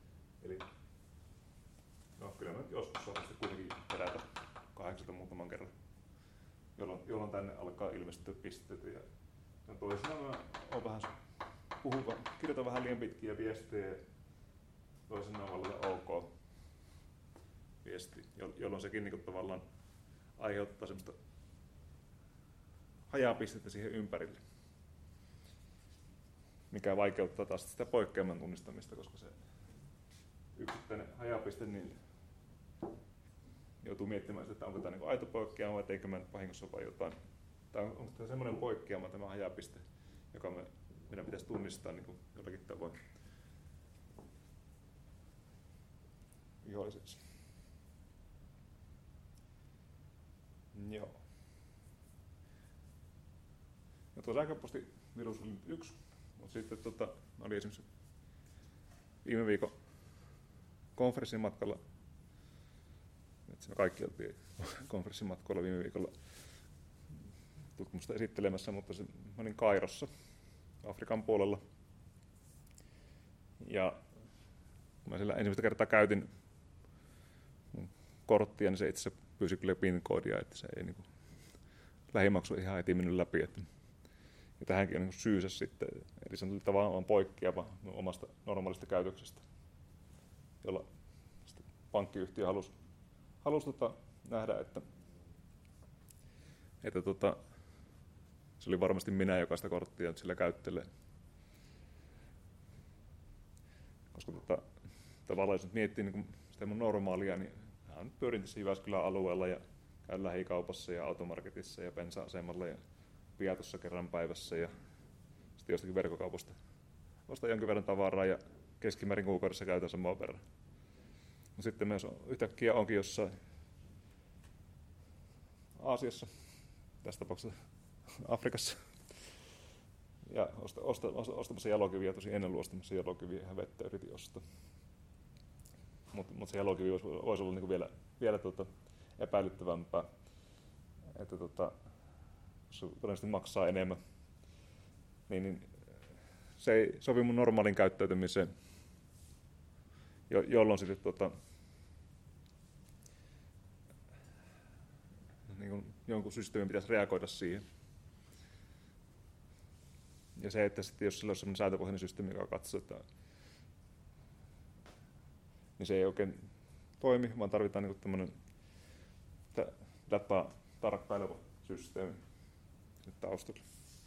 [SPEAKER 1] no kyllä mä joskus saatan kuitenkin herätä 8 muutaman kerran, jolloin tänne alkaa ilmestyä pisteitä. Ja toisinaan mä oon vähän kirjoitan vähän liian pitkiä viestejä toisinaan valita ok viesti, jolloin sekin niin kuin tavallaan aiheuttaa semmoista hajapistettä siihen ympärille, mikä vaikeuttaa taas sitä poikkeaman tunnistamista, koska se yksittäinen hajapiste niin joutuu miettimään, että onko tämä niin aito poikkeama vai eikö mä vahingossa vai jotain. Tai onko tämä semmoinen poikkeama, tämä hajapiste, joka meidän pitäisi tunnistaa niin jollakin tavoin viholliseksi. Joo. Ja tuo sähköpostivirus oli nyt yksi, mutta sitten mä olin esimerkiksi viime viikon konferenssimatkalla, me kaikki oltiin konferenssimatkoilla viime viikolla tutkimusta esittelemässä, mutta mä olin Kairossa, Afrikan puolella. Ja kun mä siellä ensimmäistä kertaa käytin mun korttia, niin se itse asiassa pyysi kyllä PIN-koodia, että se ei niin kuin, lähimaksu ihan heti mennyt läpi. Että, ja tähänkin on niin kuin syysä sitten, eli se on tavallaan poikkeava omasta normaalista käytöksestä, jolla pankkiyhtiö halusi nähdä, että se oli varmasti minä, joka sitä korttia sillä käyttelee. Koska tavallaan jos nyt miettii niin sitä mun normaalia, niin mä pyörin tässä Jyväskylän alueella ja käyn lähikaupassa ja automarketissa ja bensa-asemalla ja Piatossa kerran päivässä ja sitten jostakin verkkokaupasta ostan jonkin verran tavaraa ja keskimäärin kuukaudessa käytän saman verran. No sitten myös yhtäkkiä onkin jossain Aasiassa, tässä tapauksessa Afrikassa, ja ostamassa jalokiviä, tosi ennen ostamassa jalokiviä, ihan vettä yritin ostaa. Mutta se jalokivi voisi olla niinku vielä epäilyttävämpää, että jos se todennäköisesti maksaa enemmän, niin se ei sovi mun normaalin käyttäytymiseen, jolloin sitten niin jonkun systeemin pitäisi reagoida siihen. Ja se, että sitten jos sillä on sellainen sääntöpohjainen systeemi, joka katsoo, niin se ei oikein toimi, vaan tarvitaan niin tämmöinen dataa tarkkaileva systeemi taustalla.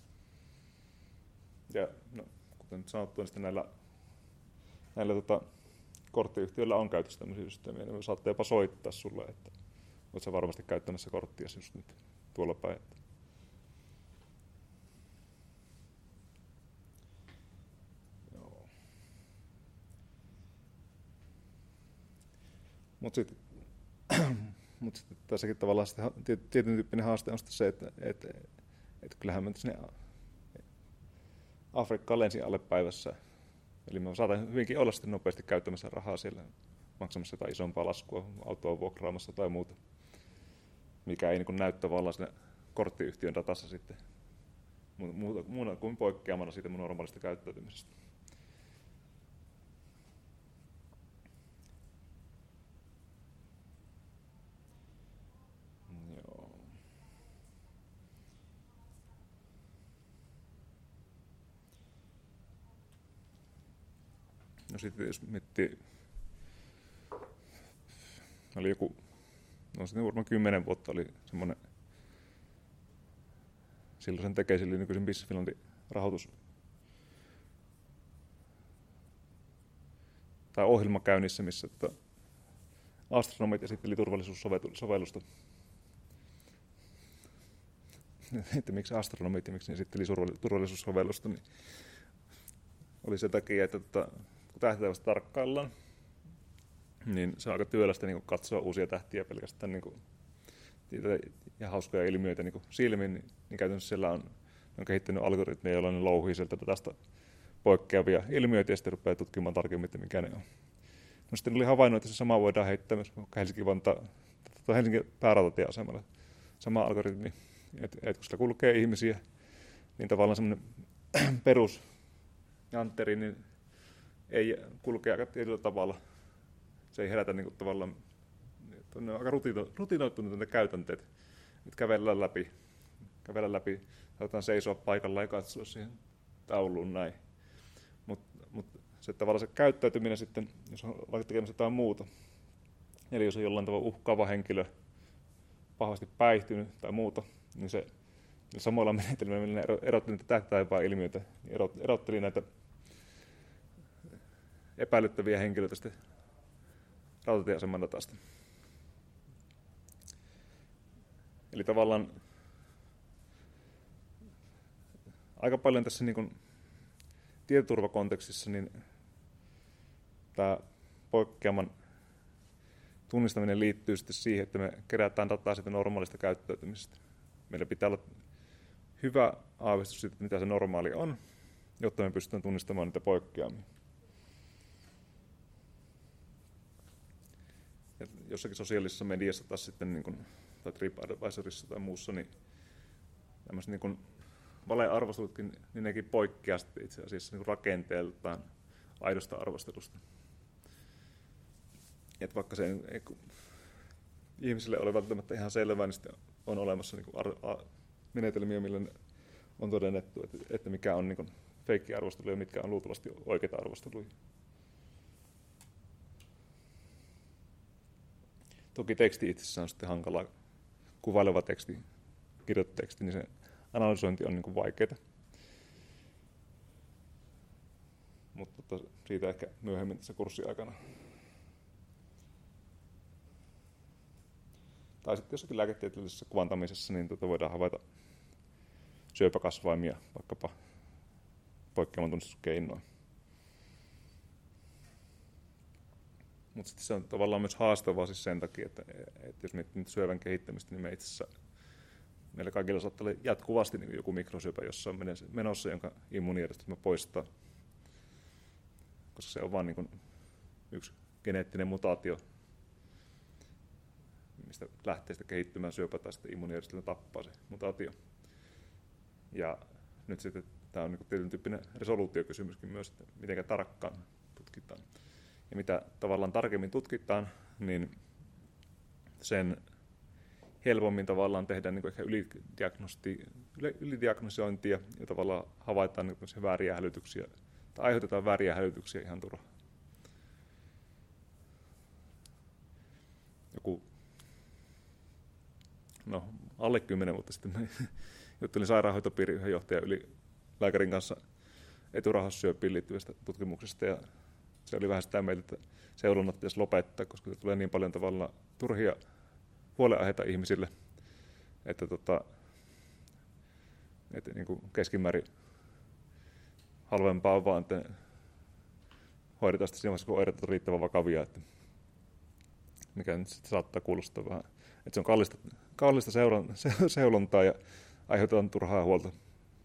[SPEAKER 1] Ja no, kuten nyt sanottu, niin sitten näillä korttiyhtiöillä on käytössä tämmöisiä systeemejä, niin saatte jopa soittaa sulle, että olet sä varmasti käyttämässä korttia just nyt tuolla päin. Joo. Mutta sitten tässäkin tavallaan tietyn tyyppinen haaste on se, että kyllähän mä sinne Afrikkaan lensin alle päivässä. Eli mä saatan hyvinkin olla sitten nopeasti käyttämässä rahaa siellä, maksamassa jotain isompaa laskua, autoa vuokraamassa tai muuta, mikä ei niin näy tavallaan siinä korttiyhtiön datassa sitten muuna kuin poikkeamana siitä mun normaalista käyttäytymisestä. Joo. No sitten jos miettii, oli joku, no sitten varmaan 10 vuotta oli semmoinen silloisen Tekesin eli nykyisen Business Finlandin rahoitus tai ohjelma käynnissä, missä astronomit esitteli turvallisuussovellusta. Että miksi astronomit ja miksi ne esitteli turvallisuussovellusta, niin oli se takia, että kun tähtäivästä tarkkaillaan, niin se on aika työlästä niin katsoa uusia tähtiä pelkästään niin ja hauskoja ilmiöitä niin silmin, niin käytännössä siellä on kehittänyt algoritmeja, joilla ne louhii sieltä tästä poikkeavia ilmiöitä ja sitten rupeaa tutkimaan tarkemmin, että mikä ne on. No sitten oli havainnoitu, että se sama voidaan heittää myös Helsingin päärautatieasemalle. Sama algoritmi, että kun sillä kulkee ihmisiä, niin tavallaan semmoinen perusjantteri niin ei kulkea aika tietyllä tavalla. Se ei herätä niin kuin tavallaan, ne on aika rutinoittuneita käytänteet, nyt kävellään läpi, saataan seisoa paikallaan ja katsoa siihen tauluun näin. Mut se tavallaan se käyttäytyminen sitten, jos on vaikka tekemässä jotain muuta. Eli jos on jollain tavalla uhkaava henkilö, pahasti päihtynyt tai muuta, niin se samoilla menetelmillä, millä ne erotteli niitä tähtäipää-ilmiöitä, niin erotteli näitä epäilyttäviä henkilöitä sitten rautatieaseman datasta. Eli tavallaan aika paljon tässä niin kuin tietoturvakontekstissa niin tämä poikkeaman tunnistaminen liittyy sitten siihen, että me kerätään dataa siitä normaalista käyttäytymisestä. Meillä pitää olla hyvä aavistus siitä, mitä se normaali on, jotta me pystytään tunnistamaan niitä poikkeamia. Ja jossakin sosiaalisessa mediassa taas sitten, niin kuin, tai TripAdvisorissa tai muussa, niin tämmöiset niin kuin valearvostelutkin, niin nekin poikkeaa sitten itse asiassa niin rakenteeltaan aidosta arvostelusta. Että vaikka se ei ihmisille ole välttämättä ihan selvää, niin sitten on olemassa niin kuin menetelmiä, millä on todennettu, että mikä on niin feikki-arvostelu ja mitkä on luultavasti oikeita arvosteluja. Toki teksti itsessään on sitten hankalaa. Kuvaileva teksti, kirjoitusteksti, niin se analysointi on niin kuin vaikeaa. Mutta siitä ehkä myöhemmin tässä kurssin aikana. Tai sitten jossakin lääketieteellisessä kuvantamisessa niin voidaan havaita syöpäkasvaimia vaikkapa poikkeaman tunnistuskeinoin. Mutta sitten se on tavallaan myös haastavaa siis sen takia, että jos miettii syövän kehittämistä, niin meillä kaikilla saattaa olla jatkuvasti niin joku mikrosyöpä jossain menossa, jonka immuunijärjestelmä poistaa. Koska se on vain niin yksi geneettinen mutaatio, mistä lähtee sitä kehittymään syöpä tai sitten immuunijärjestelmä tappaa se mutaatio. Ja nyt sitten tämä on niin tietyn tyyppinen resoluutiokysymyskin myös, että miten tarkkaan tutkitaan. Ja mitä tavallaan tarkemmin tutkitaan, niin sen helpommin tavallaan tehdään niin ehkä ylidiagnosointia ja tavallaan havaitaan niin vääriä hälytyksiä tai aiheutetaan vääriä hälytyksiä ihan turhaan. Alle 10 vuotta sitten juttelin sairaanhoitopiirin yhden johtajan ylilääkärin kanssa eturauhassyöpiin liittyvästä tutkimuksesta, ja se oli vähän sitä mieltä, että seulonnat pitäisi lopettaa, koska se tulee niin paljon tavallaan turhia huolenaiheita ihmisille, että niin kuin keskimäärin halvempaa on vaan, että hoidetaan sitten siinä vaiheessa, kun oireet on riittävän vakavia, että mikä nyt sitten saattaa kuulostaa vähän, että se on kallista seulontaa ja aiheutetaan turhaa huolta.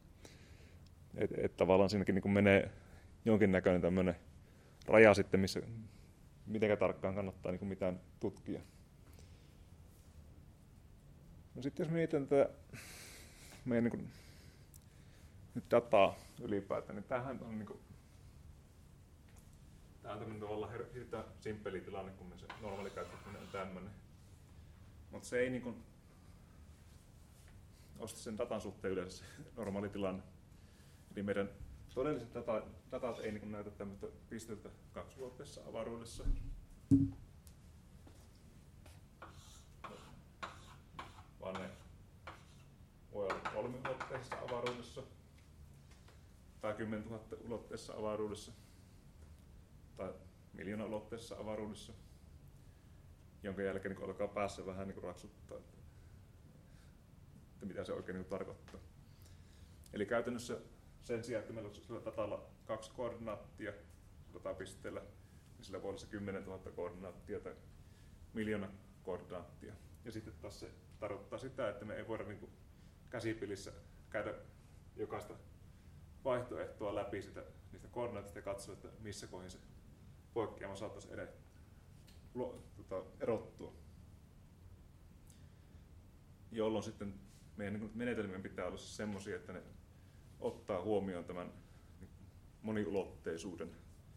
[SPEAKER 1] Että tavallaan siinäkin niin kuin menee jonkinnäköinen tämmöinen raja sitten, missä miten tarkkaan kannattaa niin kuin mitään tutkia. No sitten jos mietitään tätä meidän niin kuin, nyt dataa ylipäätään, niin tämähän on niin kuin, tämä on tämmöinen tavallaan hirveän simppeli tilanne, kun se normaali käyttäminen on tämmöinen. Mutta se ei niin kuin, ole sen datan suhteen yleensä normaali tilanne. Eli meidän todelliset datat ei niin kuin näytä tämmöistä pistettä 2-ulotteisessa avaruudessa. Vaan ne voi olla 3-ulotteisessa avaruudessa tai 10 000 ulotteisessa avaruudessa tai 1 000 000 ulotteisessa avaruudessa, jonka jälkeen niin alkaa päässä vähän niin raksuttaa, että mitä se oikein niin tarkoittaa. Eli käytännössä sen sijaan, että meillä olisi datalla 2 koordinaattia datapisteellä, niin sillä voi olla se 10 000 koordinaattia tai 1 000 000 koordinaattia. Ja sitten taas se tarkoittaa sitä, että me ei voida niin kuin käsipelissä käydä jokaista vaihtoehtoa läpi niistä koordinaatista ja katsoa, että missä kohdin se poikkeama saattaisi erottua. Jolloin sitten meidän niin menetelmien pitää olla semmoisia, että ne ottaa huomioon tämän moniulotteisuuden,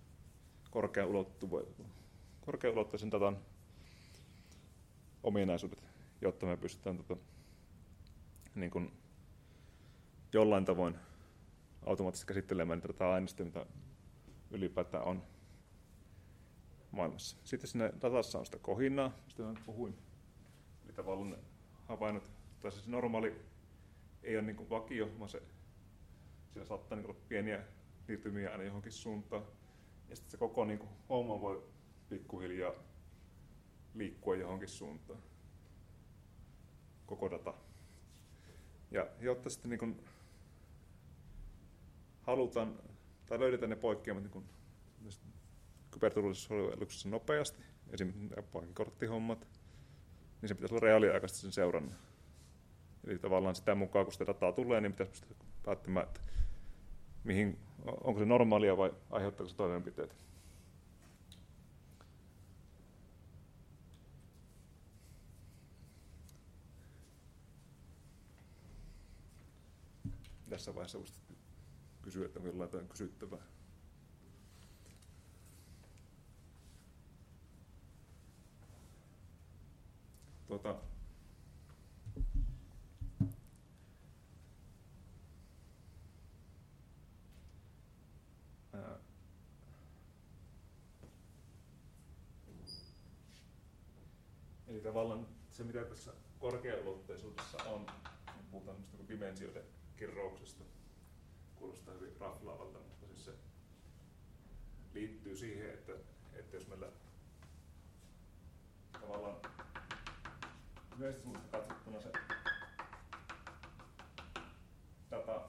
[SPEAKER 1] korkeaulotteisen datan ominaisuudet, jotta me pystytään niin kuin jollain tavoin automaattisesti käsittelemään niitä data-aineistoja, mitä ylipäätään on maailmassa. Sitten siinä datassa on sitä kohinaa, mistä mä puhuin. Eli tavallaan havainnot, tai siis normaali ei ole niin kuin vakio, vaan siellä saattaa niin kuin olla pieniä liittymiä aina johonkin suuntaan. Ja sitten se koko niin kuin homma voi pikkuhiljaa liikkua johonkin suuntaan. Koko data. Ja jotta sitten niin kuin halutaan tai löydetään ne poikkeamat niin kuin kyberturvallisuussovelluksessa nopeasti, esimerkiksi pankkikorttihommat, niin se pitäisi olla reaaliaikaisesti sen seurannan. Eli tavallaan sitä mukaan, kun sitä dataa tulee, niin pitäisi pystyä päättämään, että onko se normaalia vai aiheuttaako se toimenpiteitä. Tässä vaiheessa voisi kysyä, että onko jotain kysyttävää. Eli tavallaan se, mitä tässä korkeaulotteisuudessa on, puhutaan semmoista dimensioiden kirrouksesta, kuulostaa hyvin raflaavalta, mutta siis se liittyy siihen, että jos meillä tavallaan yleisesti suunnasta katsottuna se data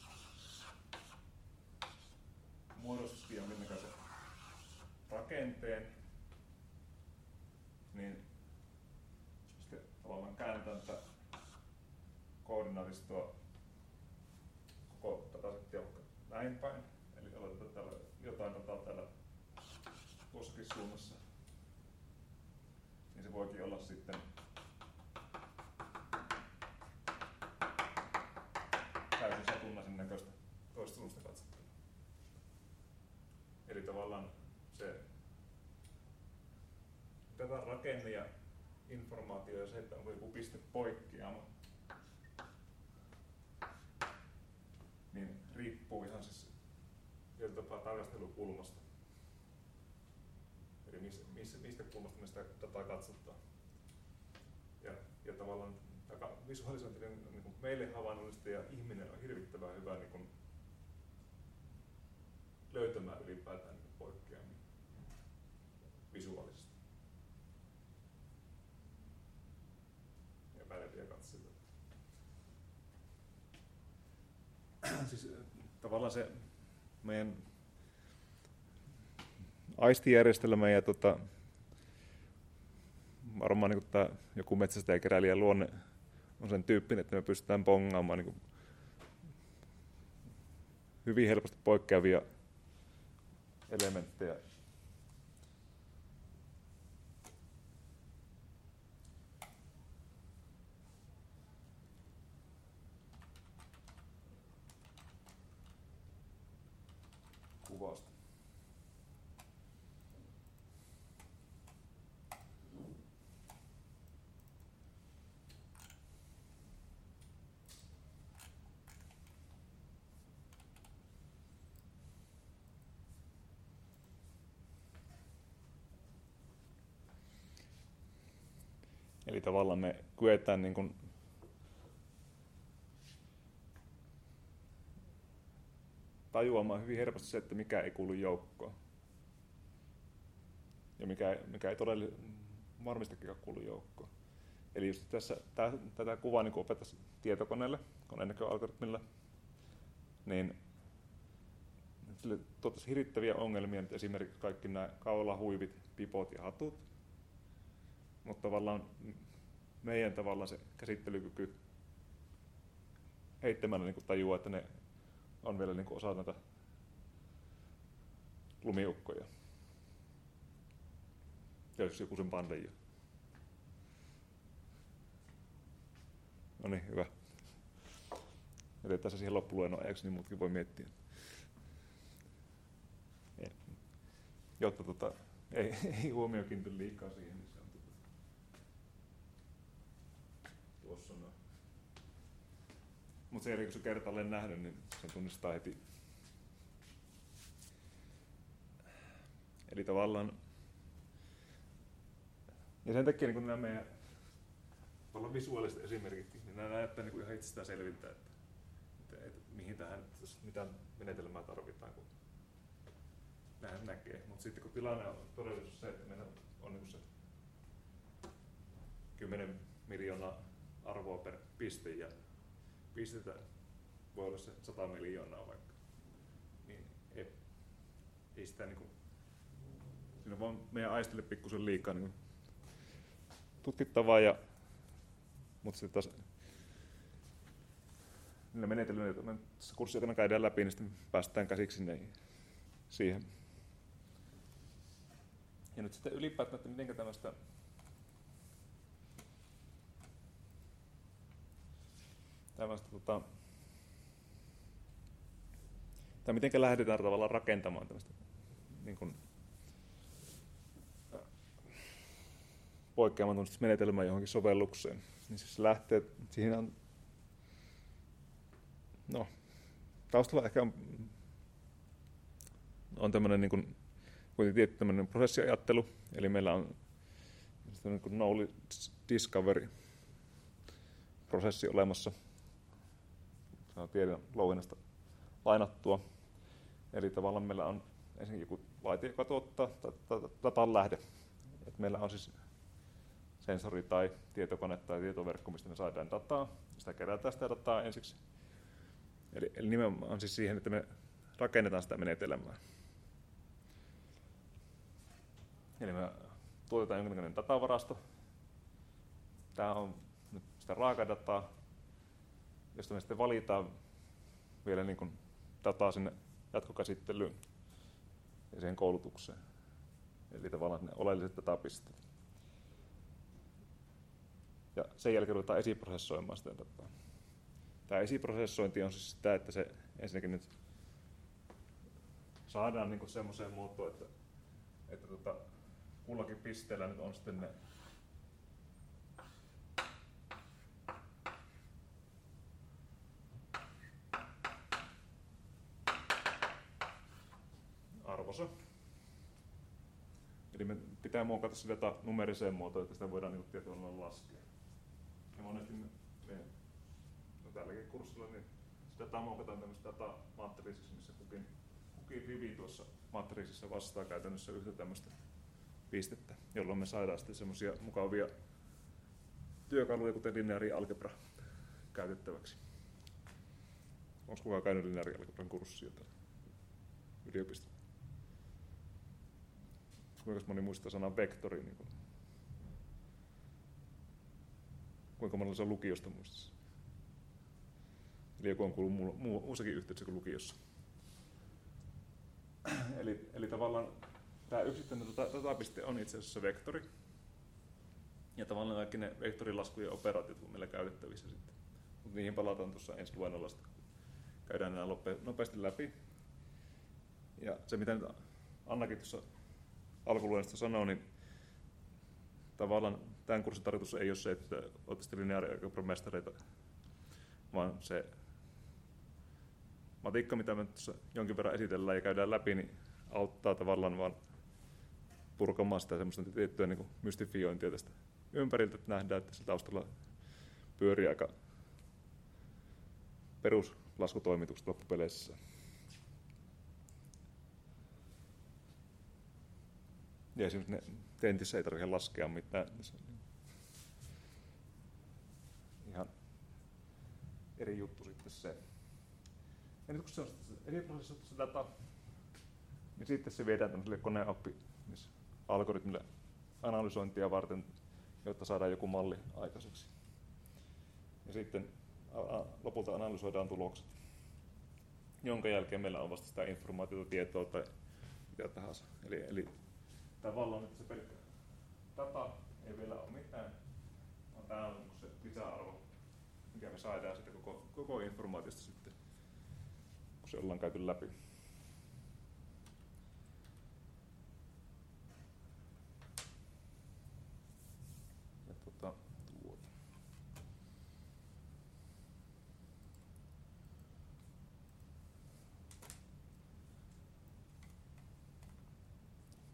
[SPEAKER 1] muodosti jonkinnäköisen rakenteen, niin sitten tavallaan käännetään tätä koordinaatistoa koko datasettia näin päin. Eli aloitetaan täällä jotain dataa täällä tuossakin suunnassa. Niin se voikin olla sitten täysin satunnaisen näköistä toista suunnasta katsottuna. Eli tavallaan se datan rakenne ja informaatio ja se, että onko joku piste poikkeama, niin riippuu ihan siis tietyllä tapaa tarkastelukulmasta. Eli mistä kulmasta me sitä dataa katsotaan. Ja tavallaan visualisointi niin kuin meille havainnollista ja ihminen on hirvittävän hyvä niin kuin löytämään ylipäätään niin poikkeamia visuaalisesti. Ja väleviä katseita. Siis tavallaan se meidän aistijärjestelmä ja varmaan niin tämä joku metsästäjäkeräilijän luonne on sen tyyppinen, että me pystytään bongaamaan niin hyvin helposti poikkeavia elementtejä. Kuvasta. Eli tavallaan me kyetään niin kuin tajuamaan hyvin helposti se, että mikä ei kuulu joukkoon. Ja mikä ei todella varmistakaan kuulu joukkoon. Eli just tätä kuvaa niin opettaisi tietokoneelle, koneenäköalgoritmilla, niin sille tuottaisi hirvittäviä ongelmia, että esimerkiksi kaikki nämä kaulahuivit, pipot ja hatut. Mutta tavallaan meidän se käsittelykyky heittämällä niin tajuaa, että ne on vielä niin osa näitä lumiukkoja. Ja jos joku sen pandeja. No niin, hyvä. Ja tässä siihen loppuluennon ajaksi, niin muutkin voi miettiä. Jotta ei huomio kiinnity liikaa siihen, niin se on tuossa on. Mutta sen jälkeen, kun se kertaalleen nähnyt, niin sen tunnistaa heti. Eli tavallaan, ja sen takia niin nämä meidän visuaaliset esimerkit, niin nämä näyttää niin ihan itsestään selviltä, että mihin tähän, mitä menetelmää tarvitaan, kun nähdään näkee. Mutta sitten kun tilanne on todellisuus se, että meillä on niin se 10 miljoonaa arvoa per piste ja pistetä voi olla se 100 miljoonaa vaikka, niin ei sitä niin kuin, siinä on vaan meidän aistille pikkusen liikaa niin tutkittavaa, mutta sitten taas niillä menetelmillä, joita me tässä kurssin aikana käydään läpi, niin sitten päästään käsiksi siihen. Ja nyt sitten ylipäätään, että miten tämmöistä tai miten lähdetään tavallaan rakentamaan tämmöistä niin kuin poikkeamatonta menetelmää johonkin sovellukseen. Niin siis lähtee, siihen on, taustalla ehkä on tämmöinen niin kuin, tietty tämmöinen prosessiajattelu, eli meillä on niin kuin knowledge discovery prosessi olemassa. Se on tiedon louhinnasta lainattua. Eli tavallaan meillä on ensinnäkin joku laite, joka tuottaa datan lähde. Et meillä on siis sensori tai tietokone tai tietoverkko, mistä me saadaan dataa. Sitä kerätään sitä dataa ensiksi. Eli nimenomaan siis siihen, että me rakennetaan sitä menetelmää. Eli me tuotetaan jonkinlainen datavarasto. Tämä on nyt sitä raakadataa, josta me sitten valitaan vielä niin kuin dataa sinne jatkokäsittelyyn ja siihen koulutukseen. Eli tavallaan ne oleelliset datapisteet. Ja sen jälkeen ruvetaan esiprosessoimaan sitä dataa. Tämä esiprosessointi on siis sitä, että se ensinnäkin nyt saadaan niin kuin semmoiseen muotoon, että kullakin pisteellä nyt on sitten ne arvonsa. Eli me pitää muokata se data numeriseen muotoon, että sitä voidaan niin tietoilla laskea. Ja monesti tälläkin kurssilla niin sitä dataa muokataan tämmöistä datamatriisissa, missä kukin rivi tuossa matriisissa vastaa käytännössä yhtä tämmöistä pistettä, jolloin me saadaan sitten semmoisia mukavia työkaluja, kuten lineaarialgebra käytettäväksi. Onko kukaan käynyt lineaarialgebran kurssia täällä yliopistolla? Kuinka moni muistaa sanan vektori? Niin kuinka monella se on lukiosta muistissa? Eli joku on kuullut muussakin yhteydessä kuin lukiossa. Eli tavallaan tämä yksittäinen datapiste on itse asiassa vektori. Ja tavallaan kaikki ne vektorilaskujen operaatiot on meillä käytettävissä sitten. Mutta niihin palataan tuossa ensi luennolla, käydään nämä nopeasti läpi. Ja se mitä nyt Annakin tuossa alkuluennosta sanoi, niin tavallaan tämän kurssin tarkoitus ei ole se, että olette lineaarialgebra-mestareita, vaan se matikka, mitä me tuossa jonkin verran esitellään ja käydään läpi, niin auttaa tavallaan vaan purkamaan sitä semmoista tiettyä niin kuin mystifiointia tästä ympäriltä, että nähdään, että se taustalla pyörii aika peruslaskutoimitukset loppupeleissä. Ja esimerkiksi ne tentissä ei tarvitse laskea mitään. Ihan eri juttu sitten se. Ja nyt kun se on esiprosessoitu se data, niin sitten se viedään tämmöiselle koneoppi-algoritmille analysointia varten, jotta saadaan joku malli aikaiseksi. Ja sitten lopulta analysoidaan tulokset, jonka jälkeen meillä on vasta sitä informaatiota, tietoa tai mitä tahansa. Eli tavallaan että se pelkkä data ei vielä ole mitään, vaan tämä on se lisäarvo, mikä me saadaan sitten koko informaatiosta sitten, kun se ollaan käyty läpi. Ja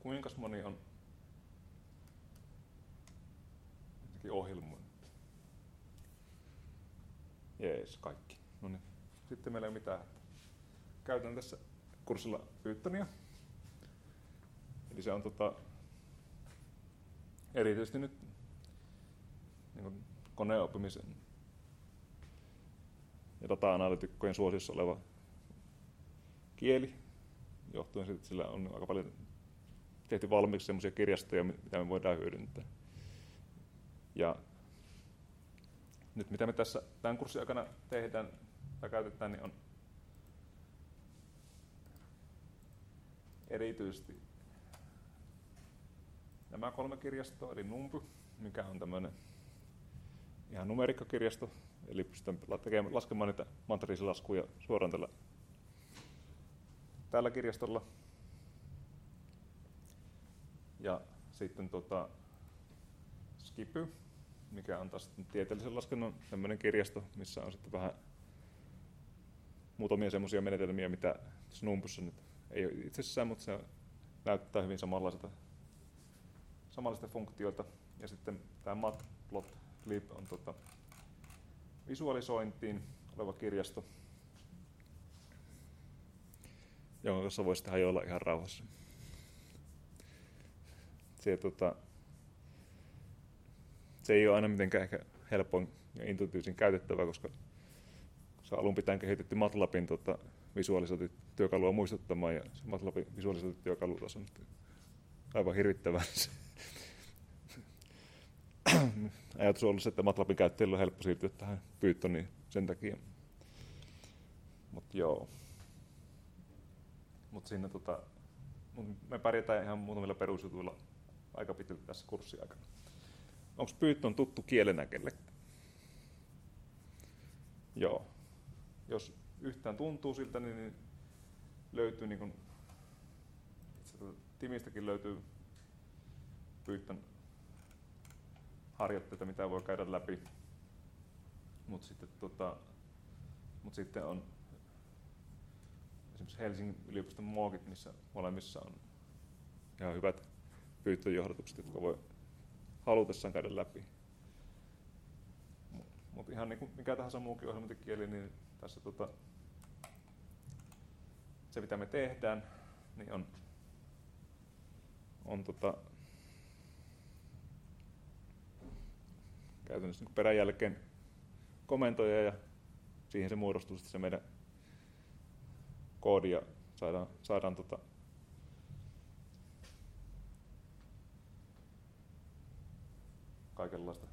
[SPEAKER 1] kuinka moni on ohjelmoinut? Jees, kaikki. No niin. Sitten meillä ei ole mitään. Käytän tässä kurssilla Pythonia. Eli se on erityisesti nyt niin koneoppimisen ja data-analytikkojen suosiossa oleva kieli, johtuen siitä, että sillä on aika paljon tehty valmiiksi sellaisia kirjastoja, mitä me voidaan hyödyntää. Ja nyt mitä me tässä tämän kurssin aikana tehdään tai käytetään, niin on erityisesti nämä 3 kirjastoa, eli NumPy, mikä on tämmöinen ihan numeriikkakirjasto, eli pystytään laskemaan niitä matriisilaskuja suoraan tällä kirjastolla. Ja sitten Skipy, mikä on taas tieteellisen laskennon tämmöinen kirjasto, missä on sitten vähän muutamia semmoisia menetelmiä, mitä NumPyssä nyt ei ole itsessään, mutta se näyttää hyvin samanlaista funktioita. Ja sitten tämä Matplotlib on visualisointiin oleva kirjasto, jonka kanssa voi sitten hajoilla ihan rauhassa. Se ei ole aina mitenkään ehkä helpoin ja intuitiivisin käytettävä, koska se on alun pitäen kehitetty MATLABin visualisointityökalua muistuttamaan, ja se MATLABin visualisointityökalu taas on aivan hirvittävää. Ajatus on ollut se, että MATLABin käyttäjillä on helppo siirtyä tähän Pythoniin sen takia. Mutta joo. Mutta siinä me pärjätään ihan muutamilla perusjutuilla aika pitkälti tässä kurssin aikana. Onko Python tuttu kielenä kellekään? Joo. Jos yhtään tuntuu siltä, niin löytyy Timistäkin löytyy Python harjoitteita, mitä voi käydä läpi. Mutta sitten on esimerkiksi Helsingin yliopiston MOOCit, missä molemmissa on ihan hyvät Python-johdatukset, jotka voi halutessaan käydä läpi. Mutta ihan niin kuin mikä tahansa muukin ohjelmointikieli, niin tässä se mitä me tehdään, niin on käytännössä niin perän jälkeen komentoja ja siihen se muodostuu sitten se meidän koodi ja saadaan kaikenlaista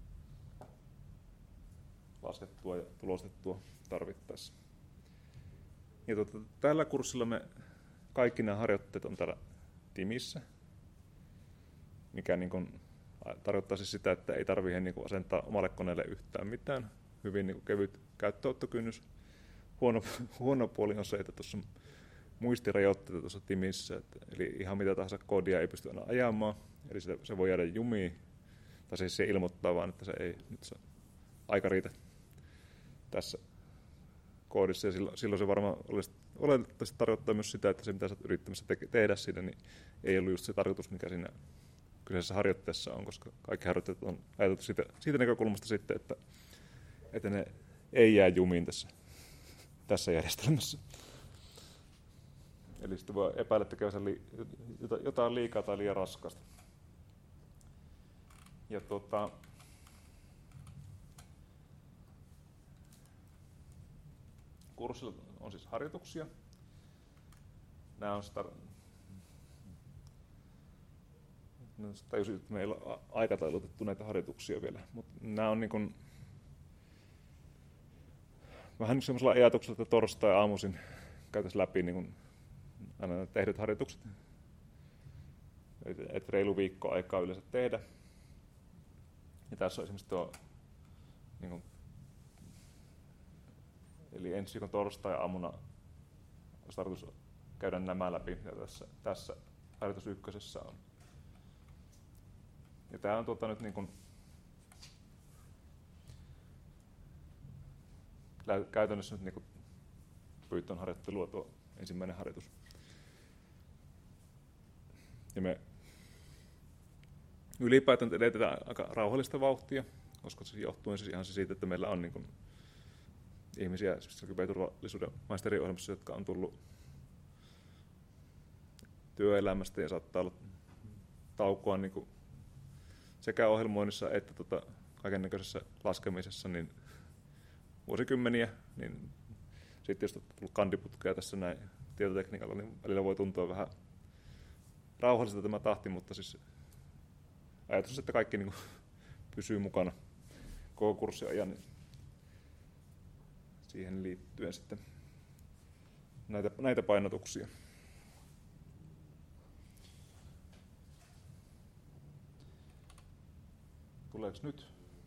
[SPEAKER 1] laskettua ja tulostettua tarvittaessa. Ja tällä kurssilla me kaikki nämä harjoitteet on täällä Timissä, mikä niin kuin tarkoittaa siis sitä, että ei tarvitse niin kuin asentaa omalle koneelle yhtään mitään. Hyvin niin kuin kevyt käyttöönottokynnys. Huono puoli on se, että tuossa on muistirajoitteita tuossa Timissä, eli ihan mitä tahansa koodia ei pysty aina ajamaan, eli se voi jäädä jumiin, tai siis se ilmoittaa vaan, että se ei nyt se aika riitä tässä koodissa, ja silloin se varmaan oletettavasti tarkoittaa myös sitä, että se mitä sä oot yrittämässä tehdä siinä, niin ei ollut just se tarkoitus, mikä siinä kyseisessä harjoitteessa on, koska kaikki harjoitteet on ajateltu siitä näkökulmasta sitten, että ne ei jää jumiin tässä järjestelmässä. Eli sitten voi epäillä tekevänsä jotain liikaa tai liian raskasta. Ja kurssilla on siis harjoituksia. Nämä on tajusin, että meillä on aikataulutettu näitä harjoituksia vielä, mutta nämä on niin kuin vähän semmoisella ajatuksella, että torstai-aamuisin käytäisiin läpi niin kuin aina tehdyt harjoitukset. Et reilu viikko aikaa yleensä tehdä. Ja tässä on esimerkiksi tuo, niin kuin, eli ensi viikon torstai-aamuna olisi tarkoitus käydä nämä läpi, mitä tässä harjoitus ykkösessä on. Ja tämä on nyt niin kuin käytännössä nyt niin Python harjoittelua tuo ensimmäinen harjoitus. Ja me ylipäätään edetään aika rauhallista vauhtia, koska se johtuu siis ihan siitä, että meillä on niin kuin ihmisiä kyberturvallisuuden maisteriohjelmassa, jotka on tullut työelämästä ja saattaa olla taukoa niin kuin sekä ohjelmoinnissa että kaikennäköisessä laskemisessa niin vuosikymmeniä. Niin sitten jos on tullut kandiputkea tässä näin tietotekniikalla, niin välillä voi tuntua vähän rauhalliselta tämä tahti, mutta siis ajatus, että kaikki niin kuin pysyy mukana koko kurssin ajan, niin siihen liittyen sitten näitä painotuksia. Tuleeko nyt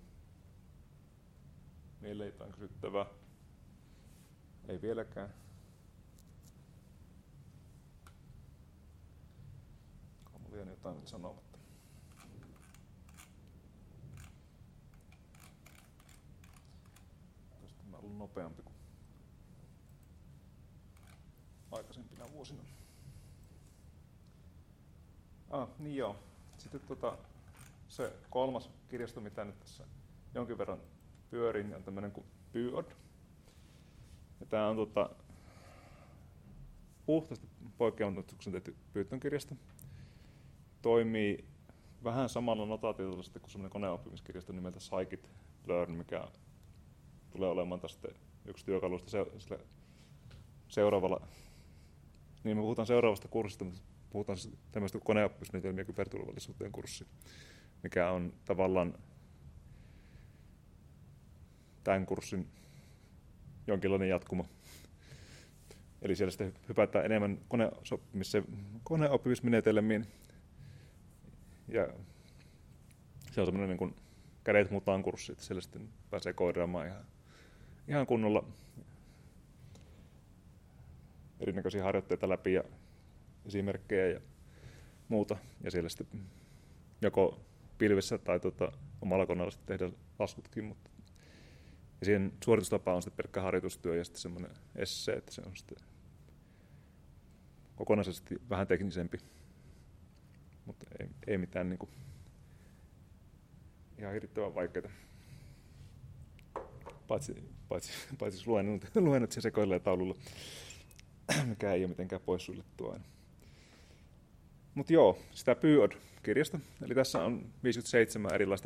[SPEAKER 1] mieleen jotain kysyttävää? Ei vieläkään. On mulla vielä jotain sanomatta. Tästä mä olen nopeampi kuin aikaisempina vuosina. Niin joo. Sitten se kolmas kirjasto, mitä nyt tässä jonkin verran pyörii, niin on tämmöinen kuin PyOD. Ja tämä on puhtaasti poikkeamattomuutuksen tehty Python-kirjasto. Toimii vähän samalla notaatiolla sitten kuin semmoinen koneoppimiskirjasto nimeltä Scikit-learn, mikä tulee olemaan tästä yksi työkaluista seuraavalla. Niin me puhutaan seuraavasta kurssista, mutta puhutaan siis tämmöistä koneoppimismenetelmiä kyberturvallisuuteen kurssi, mikä on tavallaan tämän kurssin jonkinlainen jatkuma. Eli siellä sitten hypätään enemmän koneoppimismenetelmiin. Ja se on semmoinen niin kuin kädet mutaan kurssi, että siellä sitten pääsee koodaamaan ihan kunnolla erinäköisiä harjoitteita läpi ja esimerkkejä ja muuta. Ja siellä sitten joko pilvessä tai omalla koneella sitten tehdä laskutkin. Ja siihen suoritustapa on sitten pelkkä harjoitustyö ja sitten semmoinen essee, että se on sitten kokonaisesti vähän teknisempi. Mutta ei mitään niin kuin ihan hirvittävän vaikeita. Paitsi luennot ja sekoilee taululla, mikä ei ole mitenkään poissuljettua aina. Mutta joo, sitä PyOD-kirjasta. Eli tässä on 57 erilaista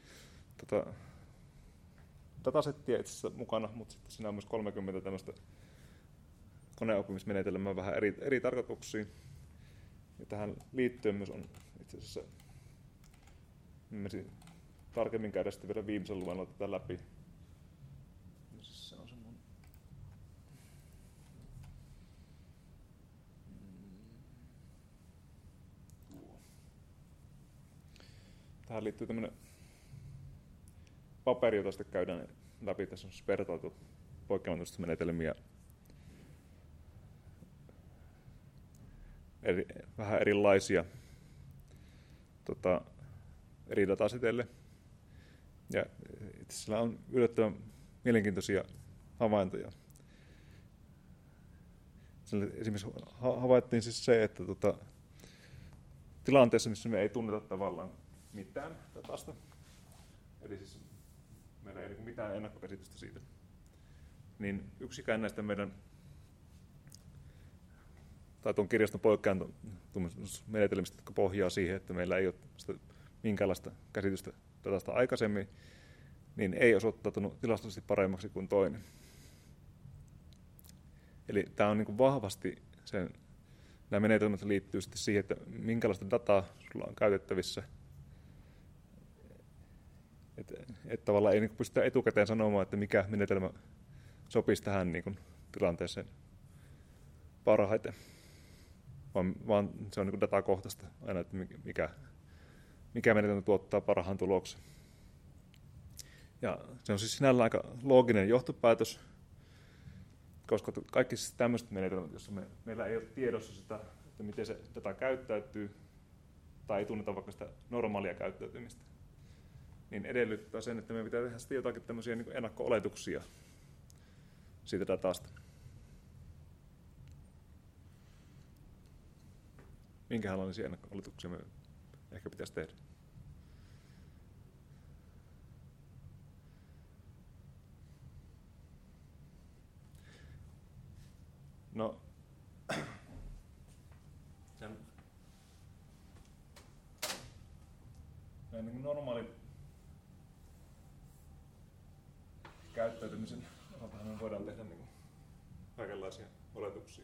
[SPEAKER 1] datasettia itse asiassa mukana, mutta sitten siinä on myös 30 tämmöistä koneoppimismenetelmää vähän eri tarkoituksiin. Ja tähän liittyen myös on itse asiassa, menisin tarkemmin käydä sitten vielä viimeisen luennolla tätä läpi. Se on semmoinen. Tähän liittyy tämmöinen paperi, jota sitten käydään läpi. Tässä on vertailtu poikkeamattomuusmenetelmiä vähän erilaisia eri dataseteille. Ja itse asiassa on yllättävän mielenkiintoisia havaintoja. Esimerkiksi havaittiin siis se, että tilanteessa, missä me ei tunneta tavallaan mitään datasta, eli siis meillä ei ole mitään ennakkokäsitystä siitä, niin yksikään näistä meidän tai tuon kirjaston poikkeamattomuusmenetelmistä, jotka pohjaa siihen, että meillä ei ole minkäänlaista käsitystä datasta aikaisemmin, niin ei osoittautunut tilastollisesti paremmaksi kuin toinen. Eli tämä on niin kuin vahvasti nämä menetelmät liittyy sitten siihen, että minkälaista dataa sulla on käytettävissä. Että tavallaan ei niin kuin pystytä etukäteen sanomaan, että mikä menetelmä sopisi tähän niin kuin tilanteeseen parhaiten. Vaan se on niin kuin datakohtaista aina, että mikä menetelmä tuottaa parhaan tuloksen. Ja se on siis sinällään aika looginen johtopäätös, koska kaikki siis tämmöiset menetelmät, joissa meillä ei ole tiedossa sitä, että miten se data käyttäytyy, tai ei tunneta vaikka sitä normaalia käyttäytymistä, niin edellyttää sen, että me pitää tehdä sitten jotakin tämmöisiä niin kuin ennakko-oletuksia siitä datasta. minkälaisia ennakko-oletuksia me ehkä pitäisi tehdä? No, näin niin normaalin käyttäytymisen osaltahan me voidaan tehdä niin kaikenlaisia oletuksia.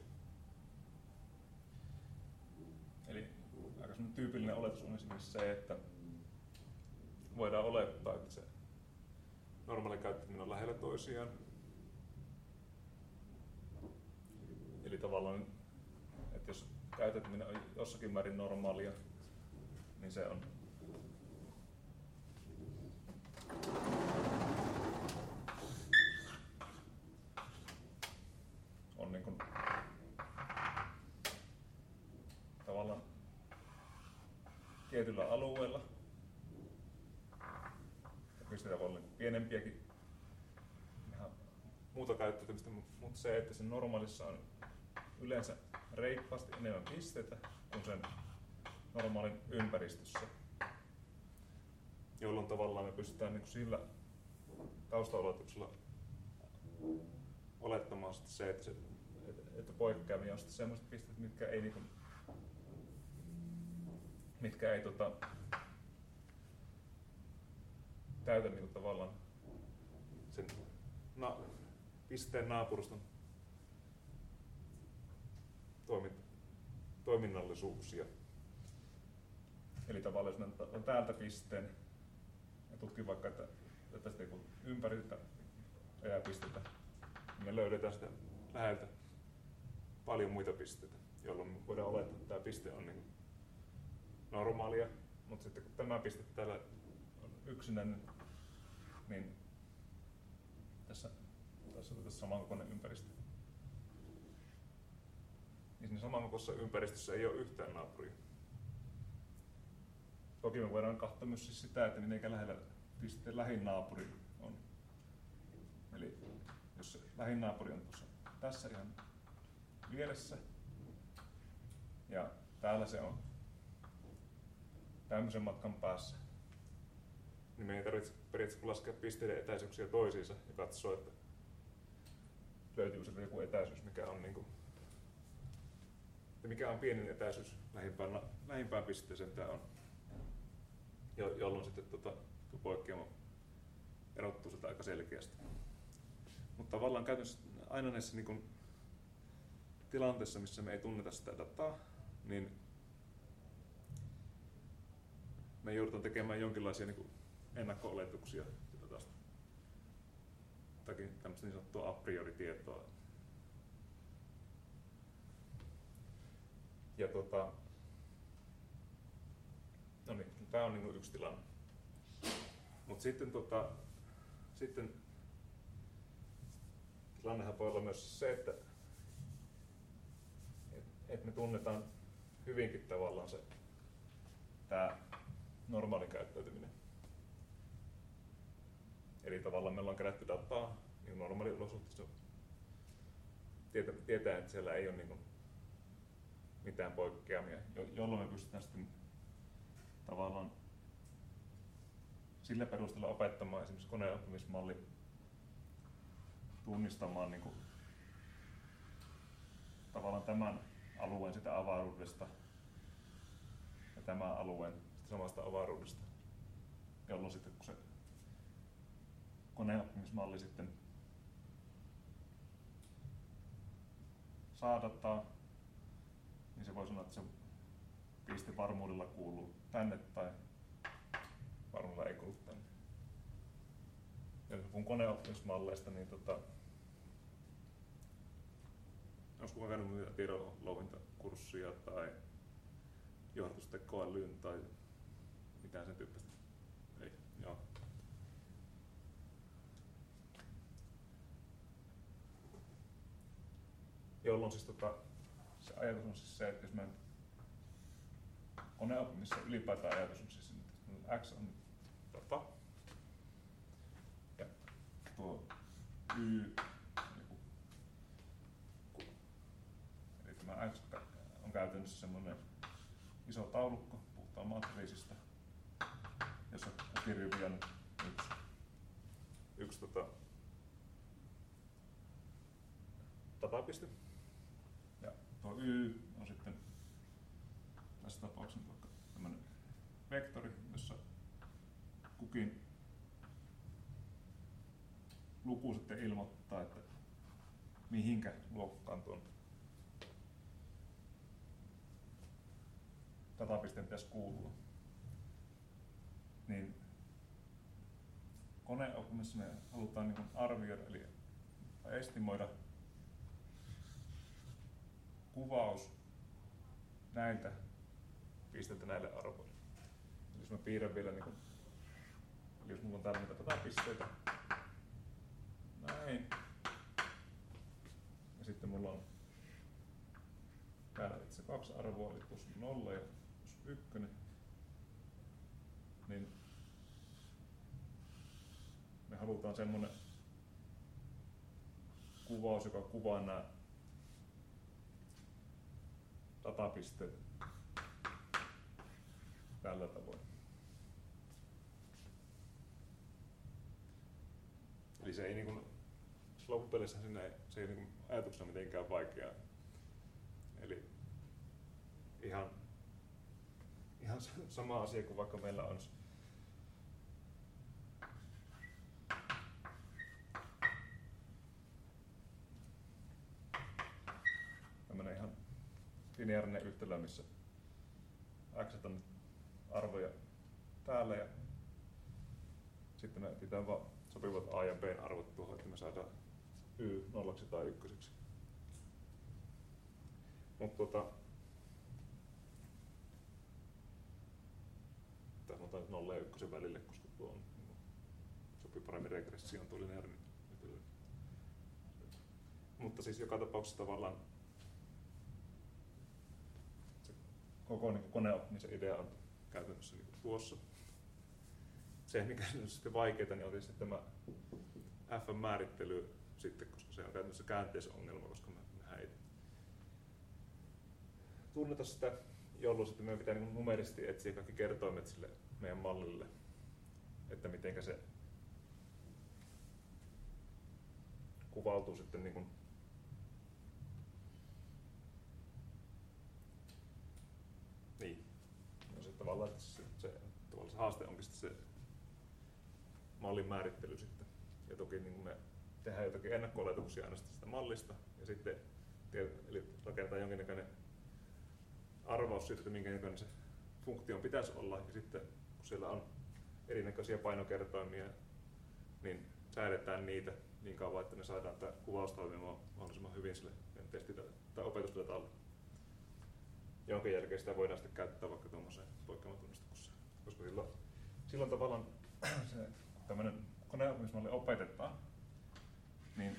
[SPEAKER 1] Eli aika tyypillinen oletus on esimerkiksi se, että voidaan olettaa, että se normaali käyttäminen on lähellä toisiaan. Eli tavallaan, että jos käyttäytyminen on jossakin määrin normaalia, niin se on niin kuin tavallaan tietyllä alueella. Ja pistetään voi olla pienempiäkin ihan muuta käyttäytymistä, mutta se, että sen normaalissa on yleensä reippaasti enemmän pisteitä kuin sen normaalin ympäristössä, jolloin tavallaan me pystytään niin kuin sillä taustaoletuksella olettamaan se, että poikkeamia on sellaiset pisteet, mitkä ei täytä niin kuin tavallaan sen pisteen naapuruston toiminnallisuuksia. Eli tavallaan jos on täältä pisteen ja tutkin vaikka, että tästä ympäriltä ajaa pisteitä, niin me löydetään sitä läheltä paljon muita pisteitä, jolloin me voidaan olettaa, että tämä piste on niin normaalia, mutta sitten kun tämä piste täällä on yksinäinen, niin tässä samankokoinen ympäristö. Niin siinä samankokoisessa ympäristössä ei ole yhtään naapuria. Toki me voidaan katsoa myös siis sitä, että miten lähellä pisteen lähin naapuri on. Eli jos se lähin naapuri on tässä ihan vieressä ja täällä se on tämmöisen matkan päässä, niin meidän ei tarvitse periaatteessa laskea pisteiden etäisyyksiä toisiinsa ja katsoa, että löytyy se joku etäisyys, mikä on niin kuin, ja mikä on pienin etäisyys lähimpään pisteeseen tämä on, jolloin sitten poikkeama erottuu sitä aika selkeästi. Mutta tavallaan käytännössä aina näissä niin kuin tilanteissa, missä me ei tunneta sitä dataa, niin me joudutaan tekemään jonkinlaisia niin kuin ennakko-oletuksia jotakin tämmöistä niin sanottua a priori tietoa. Ja no niin, tämä on niin kuin yksi tilanne. Mutta sitten tilannehan voi olla myös se, että me tunnetaan hyvinkin tavallaan tämä normaali käyttäytyminen. Eli tavallaan meillä on kerätty dataa niin normaaliolosuhteissa. Tietää, että siellä ei ole niin kuin mitään poikkeamia, jolloin me pystytään sitten tavallaan sillä perusteella opettamaan esimerkiksi koneoppimismalli tunnistamaan niin kuin tavallaan tämän alueen sitä avaruudesta ja tämän alueen sitä samasta avaruudesta, jolloin sitten kun se koneoppimismalli sitten saa dataa, niin se voi sanoa, että se piste varmuudella kuuluu tänne tai varmuudella ei kuulu tänne. Ja kun koneoppimismalleista, niin olisiko käynyt muita tiedonlouhintakurssia tai johdatustekoälyyn tai mitään sen tyyppistä? Ei, joo. Jolloin siis se ajatus on siis se, että jos meidän koneoppimisessa ylipäätään ajatus on siis, että X on data ja tuo Y, eli tämä X on käytännössä semmoinen iso taulukko puhutaan matriisista, jossa kukin rivi on yksi datapiste. Ja tuo Y on sitten tässä tapauksessa vaikka tämmöinen vektori, jossa kukin luku sitten ilmoittaa, että mihinkä luokkaan tuon datapisteen pitäisi kuulua. Niin koneoppimisessa me halutaan niin kuin arvioida, eli estimoida kuvaus näiltä pisteiltä näille arvoille. Eli jos mä piirrän vielä, niin kuin, eli jos mulla on täällä näitä datapisteitä, näin, ja sitten mulla on täällä itse 2 arvoa, eli plus 0 ja plus 1, niin me halutaan semmoinen kuvaus, joka kuvaa nämä datapisteet tällä tavoin. Eli se ei niin loppupeleissä se ei niin ajatuksena mitenkään vaikeaa. Eli ihan sama asia kuin vaikka meillä on tämmöinen ihan lineaarinen yhtälö, missä x on arvoja täällä ja sitten me pitää vaan sopivat a ja b arvot tuohon, että me saadaan y 0 tai 1. Mutta tässä on 0 ja 1 välille, koska tuo on, sopii paremmin regressioon tuo lineaarinen yhtälö. Mutta siis joka tapauksessa tavallaan se koko niin koneoppimisen idea on käytännössä niin tuossa. Se, mikä on sitten vaikeaa, niin on tietysti tämä F-määrittely sitten, koska se on käytännössä käänteisongelma, koska mehän ei tunneta sitä, jolloin sitten meidän pitää niin numerisesti etsiä kaikki kertoimet sille meidän mallille, että miten se kuvautuu sitten niin kuin niin. No se tavallaan, että se haaste onkin sitten se mallin määrittely sitten. Ja toki niin me tehdään jotakin ennakko-oletuksia aina sitä mallista ja sitten eli rakentaa jonkinnäköinen arvaus siitä, että minkä näköinen se funktio pitäisi olla. Ja sitten kun siellä on erinäköisiä painokertoimia, niin säädetään niitä niin kauan, että ne saadaan tämä kuvaus toimimaan mahdollisimman hyvin sille tai opetusdatalla. Jonkin jälkeen sitä voidaan sitten käyttää vaikka tuommoiseen poikkeamatunnistukseen. Koska silloin tavallaan se tämmöinen koneoppimismalli opetetaan, niin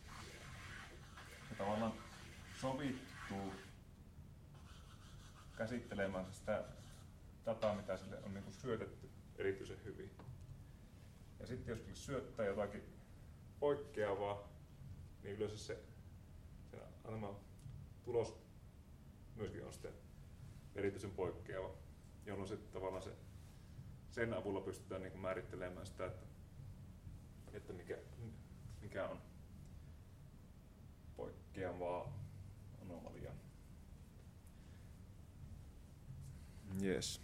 [SPEAKER 1] se tavallaan sovittuu käsittelemään sitä dataa, mitä sille on niin kuin syötetty erityisen hyvin. Ja sitten jos sille syöttää jotakin poikkeavaa, niin yleensä se antama tulos myöskin on sitten erityisen poikkeava, jolloin sitten tavallaan sen avulla pystytään niin kuin määrittelemään sitä, että mikä on poikkeavaa anomaliaa.
[SPEAKER 5] Yes.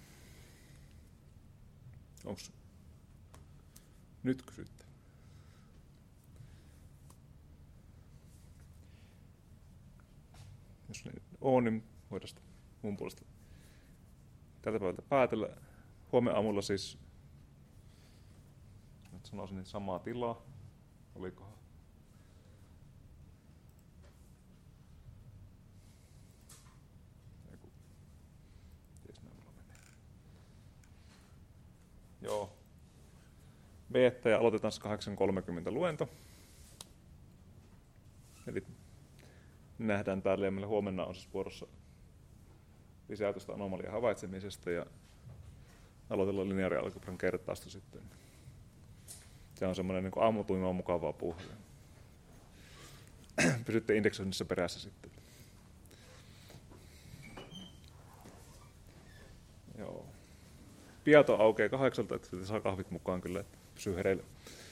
[SPEAKER 5] Onks nyt kysyttä? Jos ne on, niin voidaan sitä mun puolesta tältä päivältä päätellä. Huomenna aamulla siis, nyt sanoisin, niin samaa tilaa. Olikohan? Joo. B-tä ja aloitetaan 8.30 luento. Eli nähdään täällä ja meillä huomenna on siis vuorossa lisää tuosta anomalian havaitsemisesta ja aloitellaan lineaarialgebran kertausta sitten. Se on semmoinen niin kuin aamutuimaan mukavaa puuhaa. Pysytte indeksoinnissa perässä sitten.
[SPEAKER 1] Joo. Piato aukeaa 8, että saa kahvit mukaan kyllä, että pysyy hereillä.